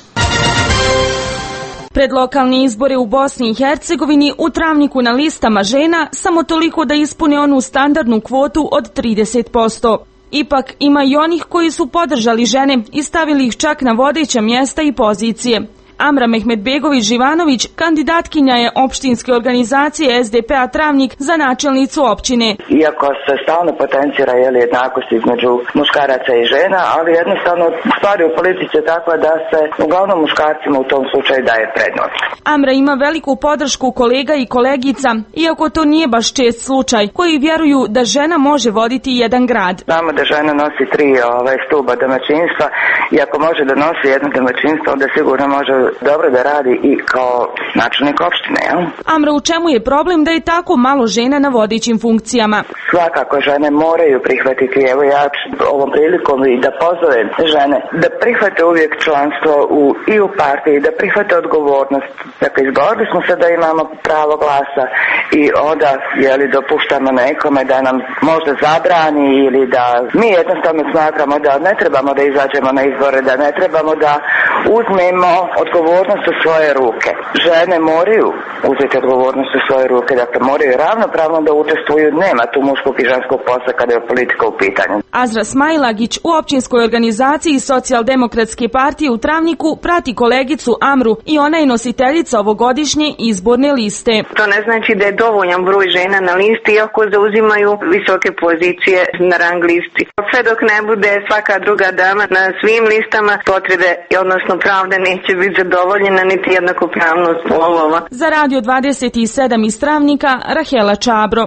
Speaker 30: Pred lokalni izbore u Bosni i Hercegovini u Travniku na listama žena samo toliko da ispune onu standardnu kvotu od 30%. Ipak ima i onih koji su podržali žene i stavili ih čak na vodeća mjesta i pozicije. Amra Mehmetbegović-Živanović kandidatkinja je opštinske organizacije SDP-a Travnik za načelnicu opštine.
Speaker 2: Iako se stalno potencira jednakost između muškaraca i žena, ali jednostavno stvari u politici je takva da se uglavnom muškarcima u tom slučaju daje prednost.
Speaker 30: Amra ima veliku podršku kolega i kolegica, iako to nije baš čest slučaj, koji vjeruju da žena može voditi jedan grad.
Speaker 2: Znamo da žena nosi 3 stuba domaćinstva i ako može da nosi jedno domaćinstvo, onda sigurno može dobro da radi i kao načelnik opštine.
Speaker 30: Amra, u čemu je problem da je tako malo žena na vodećim funkcijama?
Speaker 2: Svakako žene moraju prihvatiti, evo ja ovom prilikom i da pozovem žene da prihvate uvijek članstvo i u partiji, da prihvate odgovornost. Dakle, izgovorili smo se da imamo pravo glasa i onda dopuštamo nekome da nam možda zabrani ili da mi jednostavno smatramo da ne trebamo da izađemo na izbore, da ne trebamo da uzmemo odgovornost u svoje ruke. Žene moraju uzeti odgovornost u svoje ruke, dakle moraju ravnopravno da učestvuju, nema tu muškog i ženskog posla kada je politika u pitanju.
Speaker 30: Azra Smajlagić u općinskoj organizaciji Socijaldemokratske partije u Travniku prati kolegicu Amru i ona je nositeljica ovogodišnje izborne liste.
Speaker 4: To ne znači da je dovoljan broj žena na listi, iako zauzimaju visoke pozicije na rang listi. Sve dok ne bude svaka druga dama na svim listama, potrebe, odnosno pravde, neće biti zadovoljena niti jednakopravnost polova.
Speaker 30: Za Radio 27 iz Travnika, Rahela Čabro.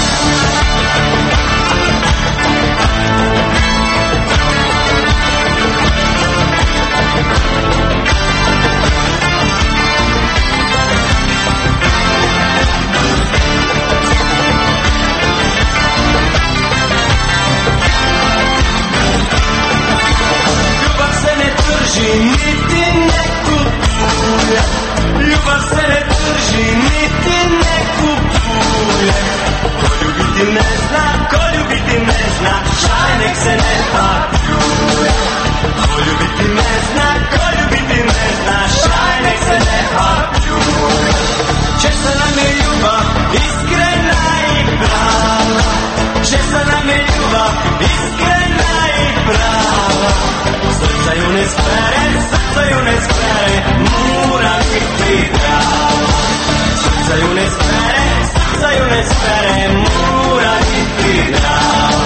Speaker 6: Ljubav se ne trži, niti ne kupuje. Ko ljubiti ne zna, ko ljubiti ne zna, šaj nek se ne papljuje. Ko ljubiti ne zna, ko ljubiti ne zna, šaj nek se ne papljuje. Česta nam je ljubav, iskrena i prava. Česta nam je ljubav, iskrena i prava. Srca ju ne spere, srca ju ne spere, mora biti prava. Srca ju ne spere, srca ju ne spere, mora biti prava.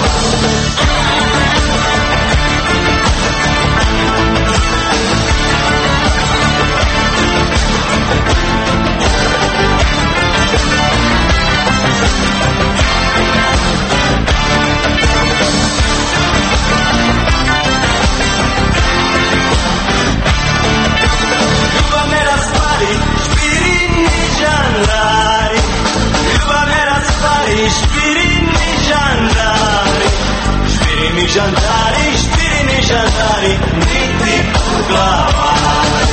Speaker 6: Špirini žandari, niti poglavari.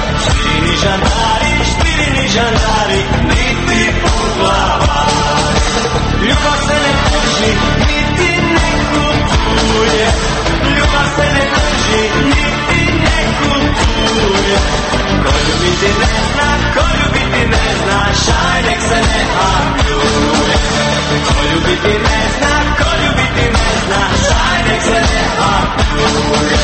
Speaker 6: Špirini žandari, niti poglavari. Ljubav se ne trži, niti ne kupuje. Ljubav se ne trži, niti ne kupuje. Ko ljubiti ne zna, ko ljubiti ne zna, šaj nek se ne papljuje. Ko ljubiti ne zna, ko ljubiti ne zna, šaj nek se ne papljuje.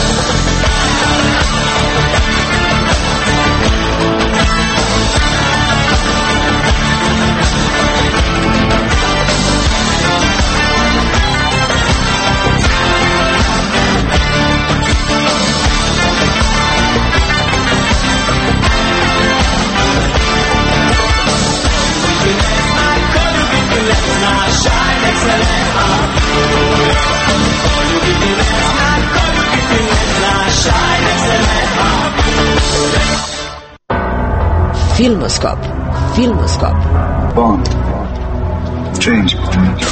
Speaker 3: Filmoskop. Filmoskop.
Speaker 16: Bond. James Bond.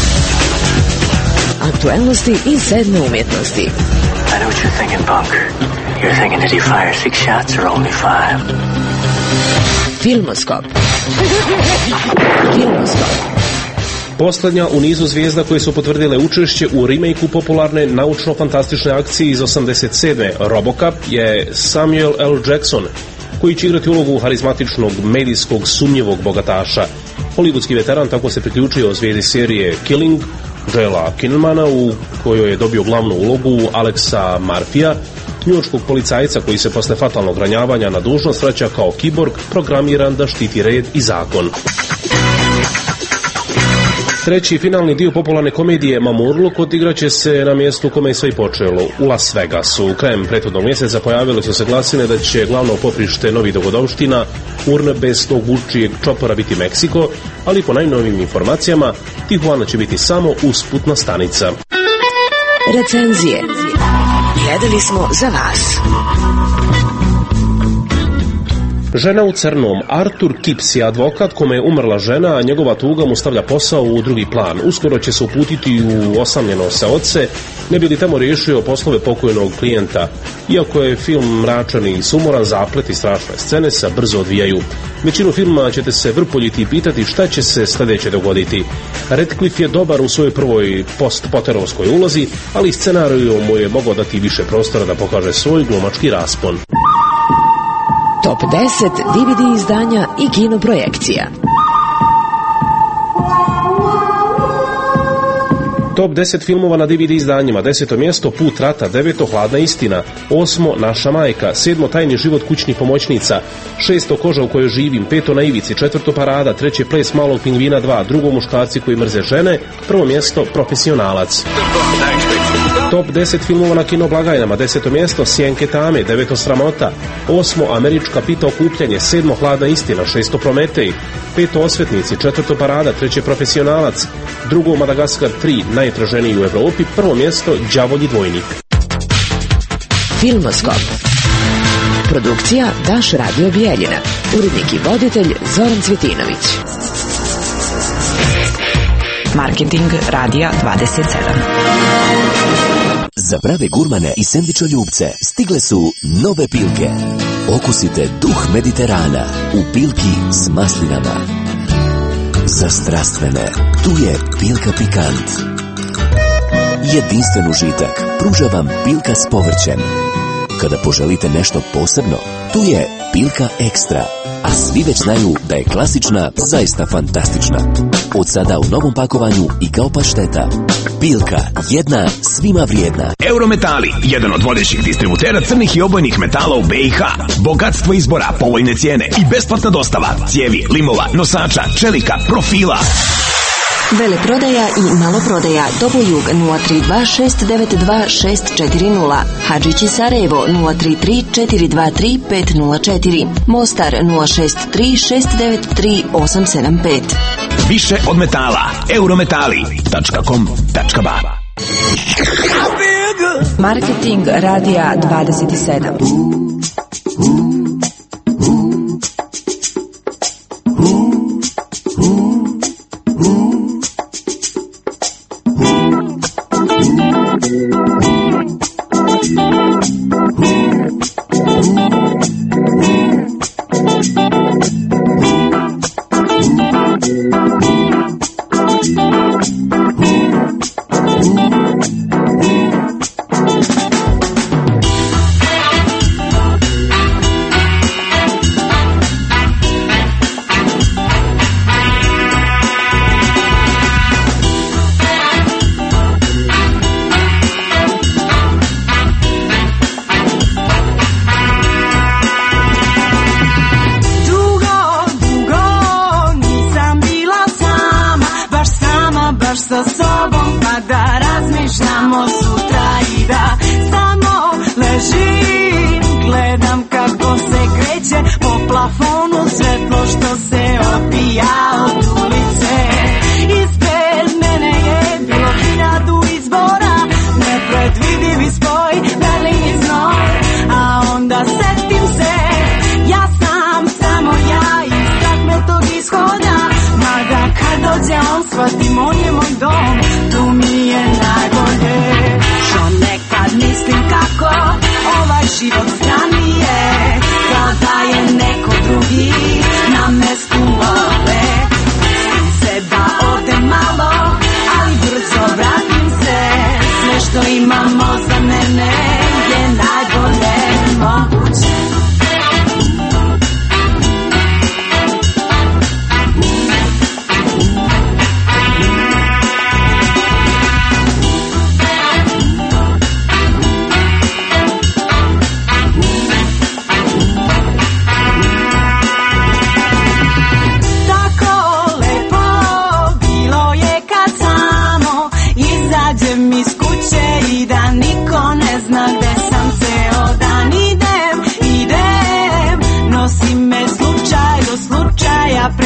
Speaker 3: Aktualnosti i sedme umjetnosti.
Speaker 18: I know what you're thinking, Bunk. You're thinking, did he fire 6 shots or only 5?
Speaker 3: Filmoskop. Filmoskop.
Speaker 21: Poslednja u nizu zvijezda koje su potvrdile učešće u remake-u popularne naučno-fantastične akcije iz 87. Robocop je Samuel L. Jackson, koji će igrati ulogu harizmatičnog, medijskog, sumnjivog bogataša. Hollywoodski veteran tako se priključio zvijezdi serije Killing, Joela Kinnemana, u kojoj je dobio glavnu ulogu Alexa Murphyja, njujorškog policajca koji se posle fatalnog ranjavanja na dužnost vraća kao kiborg, programiran da štiti red i zakon. Treći finalni dio popularne komedije Mamurluk odigraće se na mjestu u kome je sve i počelo, u Las Vegasu. Krajem prethodnog mjeseca pojavile su se glasine da će glavno poprište novih dogodovština urn bez tog vučijeg čopora biti Meksiko, ali po najnovijim informacijama Tijuana će biti samo usputna stanica.
Speaker 3: Recenzije. Gledali smo za vas.
Speaker 21: Žena u crnom. Artur Kips je advokat kome je umrla žena, a njegova tuga mu stavlja posao u drugi plan. Uskoro će se uputiti u osamljeno seoce, ne bi li tamo riješio poslove pokojnog klijenta. Iako je film mračan i sumoran, zaplet i strašne scene se brzo odvijaju. Većinu filma ćete se vrpoljiti i pitati šta će se sljedeće dogoditi. Radcliffe je dobar u svojoj prvoj post-poterovskoj ulozi, ali scenariju mu je mogao dati više prostora da pokaže svoj glumački raspon.
Speaker 3: Top 10 DVD izdanja i kinoprojekcija.
Speaker 21: Top 10 filmova na DVD izdanjima. 10. mjesto Put rata, 9. Hladna istina, 8. Naša majka, 7. Tajni život kućnih pomoćnica, 6. Koža u kojoj živim, 5. Na ivici, 4. Parada, 3. Ples malog pingvina 2, 2. Muškarci koji mrze žene, 1. mjesto Profesionalac. Top 10 filmova na kinoblagajnama. 10. mjesto Sjenke tame, 9. Sramota, 8. Američka pita okupljanje, 7. Hladna istina, 6. Prometej, 5. Osvetnici, 4. Parada, 3. Profesionalac, 2. Madagaskar 3, najtraženiji u Evropi, 1. mjesto Đavolji dvojnik.
Speaker 3: Filmoskop. Produkcija Daš Radio Bijeljina. Urednik i voditelj Zoran Cvjetinović. Marketing Radija 27.
Speaker 5: Za prave gurmane i sendvičoljubce stigle su nove Pilke. Okusite duh Mediterana u Pilki s maslinama. Za strastvene, tu je Pilka Pikant. Jedinstven užitak pruža vam Pilka s povrćem. Kada poželite nešto posebno, tu je Pilka Ekstra. A svi već znaju da je klasična zaista fantastična. Od sada u novom pakovanju i kao pašteta. Pilka, jedna svima vrijedna.
Speaker 8: Eurometali, jedan od vodećih distributera crnih i obojnih metala u BiH. Bogatstvo izbora, povoljne cijene i besplatna dostava. Cijevi, limova, nosača, čelika, profila.
Speaker 9: Veleprodaja i maloprodaja. Dobojug 032-692-640. Hadžići Sarajevo 033-423-504. Mostar 063-693-875.
Speaker 8: Više od metala. Eurometali.com.ba.
Speaker 30: Marketing Radija 27.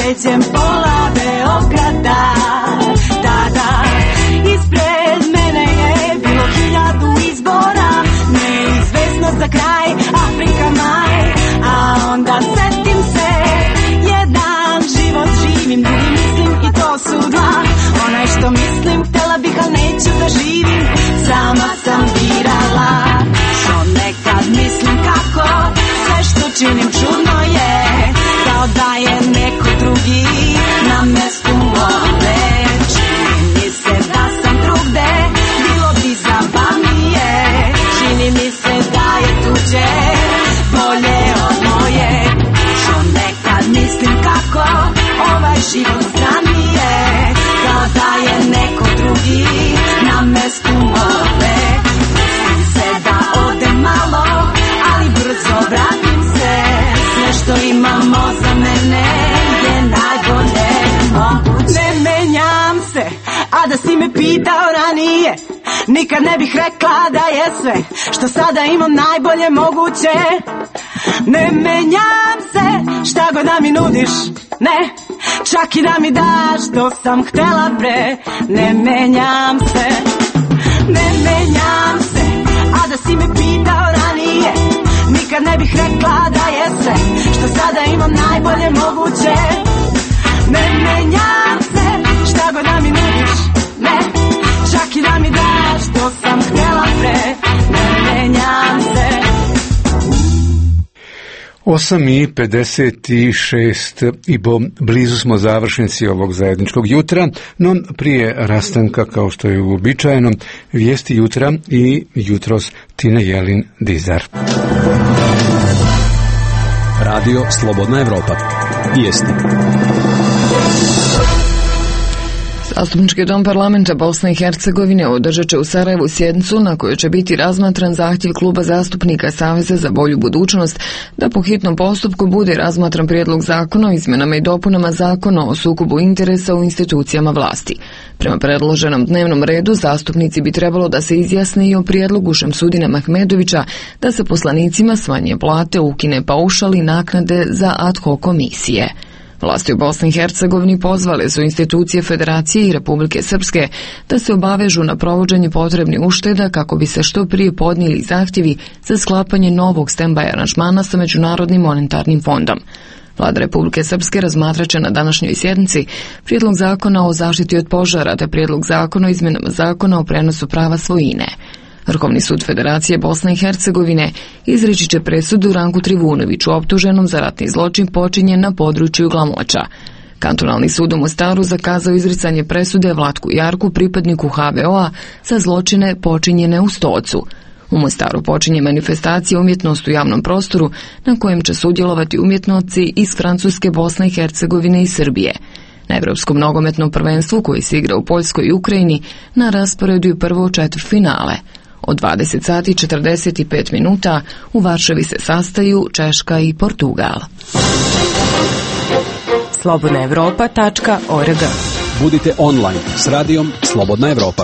Speaker 7: pređem pola Beograda. Tada ispred mene je bilo 1000 izbora, neizvesno za kraj, Afrika maj. A onda setim se, jedan život živim, drugi mislim i to su dva. Onaj što mislim, htjela bih, al neću da živim, sama sam birala. Što nekad mislim kako, sve što činim čudno je, kao da je neko drugi na mestu mome. Čini mi se da sam drugde, bilo bi zabavnije. Čini mi se da je tuđe bolje od moje. Što nekad mislim kako, ovaj život strani je, kao da je neko drugi na mestu mome. Mislim se da odem malo, ali brzo vratim se. Sve što imamo za mene je najbolje moguće. Ne menjam se, a da si me pitao ranije, nikad ne bih rekla da je sve što sada imam najbolje moguće. Ne menjam se, šta god da mi nudiš, ne, čak i da mi daš što sam htjela pre. Ne menjam se, ne menjam se, a da si me pitao ranije, nikad ne bih rekla da je sve što sada imam najbolje moguće. Ne menjam se, šta god da mi nudiš, ne, čak i da mi daš što sam htjela pre. Ne menjam se.
Speaker 1: 8:56 i blizu smo završnici ovog zajedničkog jutra, no prije rastanka, kao što je uobičajeno, vijesti jutra i jutros Tina Jelin Dizar.
Speaker 10: Radio Slobodna Evropa. Vijesti.
Speaker 11: Zastupnički dom parlamenta Bosne i Hercegovine održat će u Sarajevu sjednicu na kojoj će biti razmatran zahtjev kluba zastupnika Saveza za bolju budućnost da po hitnom postupku bude razmatran prijedlog zakona o izmjenama i dopunama zakona o sukobu interesa u institucijama vlasti. Prema predloženom dnevnom redu zastupnici bi trebalo da se izjasne i o prijedlogu Šemsudina Mahmedovića da se poslanicima smanje plate, ukine paušal i naknade za ad hoc komisije. Vlasti u Bosni i Hercegovini pozvale su institucije Federacije i Republike Srpske da se obavežu na provođenje potrebnih ušteda kako bi se što prije podnijeli zahtjevi za sklapanje novog stand-by aranžmana sa Međunarodnim monetarnim fondom. Vlada Republike Srpske razmatraće na današnjoj sjednici prijedlog zakona o zaštiti od požara te prijedlog zakona o izmjenama zakona o prenosu prava svojine. Vrhovni sud Federacije Bosne i Hercegovine izreći će presudu Ranku Trivunoviću optuženom za ratni zločin počinjen na području Glamoča. Kantonalni sud u Mostaru zakazao izricanje presude Vlatku Jarku, pripadniku HVO-a, za zločine počinjene u Stocu. U Mostaru počinje manifestacija Umjetnost u javnom prostoru na kojem će sudjelovati umjetnici iz Francuske, Bosne i Hercegovine i Srbije. Na Evropskom nogometnom prvenstvu koji se igra u Poljskoj i Ukrajini na rasporedu je prvo četvrtfinale. Od 20:45 u Varšavi se sastaju Češka i Portugal.
Speaker 10: slobodnaevropa.org. Budite online s radijom Slobodna Evropa.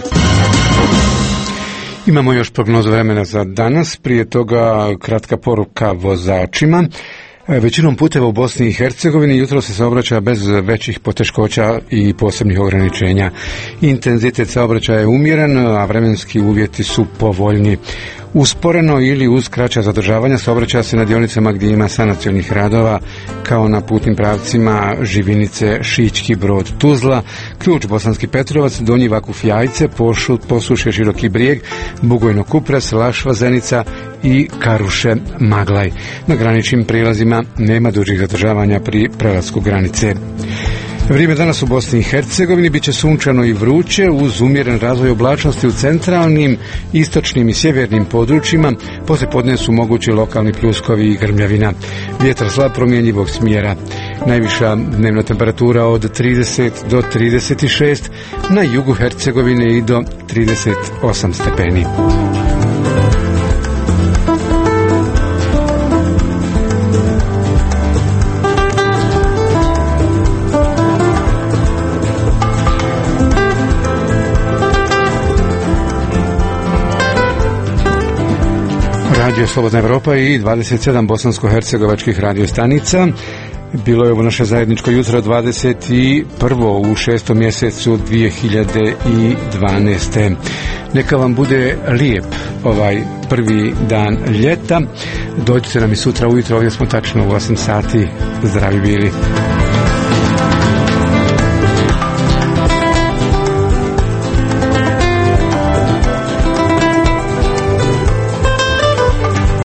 Speaker 1: Imamo još prognozu vremena za danas, prije toga kratka poruka vozačima. Većinom puteva u Bosni i Hercegovini jutro se saobraća bez većih poteškoća i posebnih ograničenja. Intenzitet saobraćaja je umjeren, a vremenski uvjeti su povoljni. Usporeno ili uz kraća zadržavanja saobraća se na dionicama gdje ima sanacionih radova, kao na putnim pravcima Živinice, Šićki Brod, Tuzla, Ključ Bosanski Petrovac, Donji Vakuf Jajce, Posušje Široki Brijeg, Bugojno Kupres, Lašva Zenica i Karuše Maglaj. Na graničnim prilazima nema dužih zadržavanja pri prelasku granice. Vrijeme danas u Bosni i Hercegovini bit će sunčano i vruće uz umjeren razvoj oblačnosti u centralnim, istočnim i sjevernim područjima. Poslijepodne su mogući lokalni pljuskovi i grmljavina. Vjetar slab promjenjivog smjera. Najviša dnevna temperatura od 30 do 36, na jugu Hercegovine i do 38 stepeni. Radio Slobodna Evropa i 27 bosansko-hercegovačkih radiostanica. Bilo je ovo naše zajedničko jutro 21. u 6. mjesecu 2012. Neka vam bude lijep ovaj prvi dan ljeta. Dođite nam i sutra ujutro, ovdje smo tačno u 8 sati. Zdravi bili.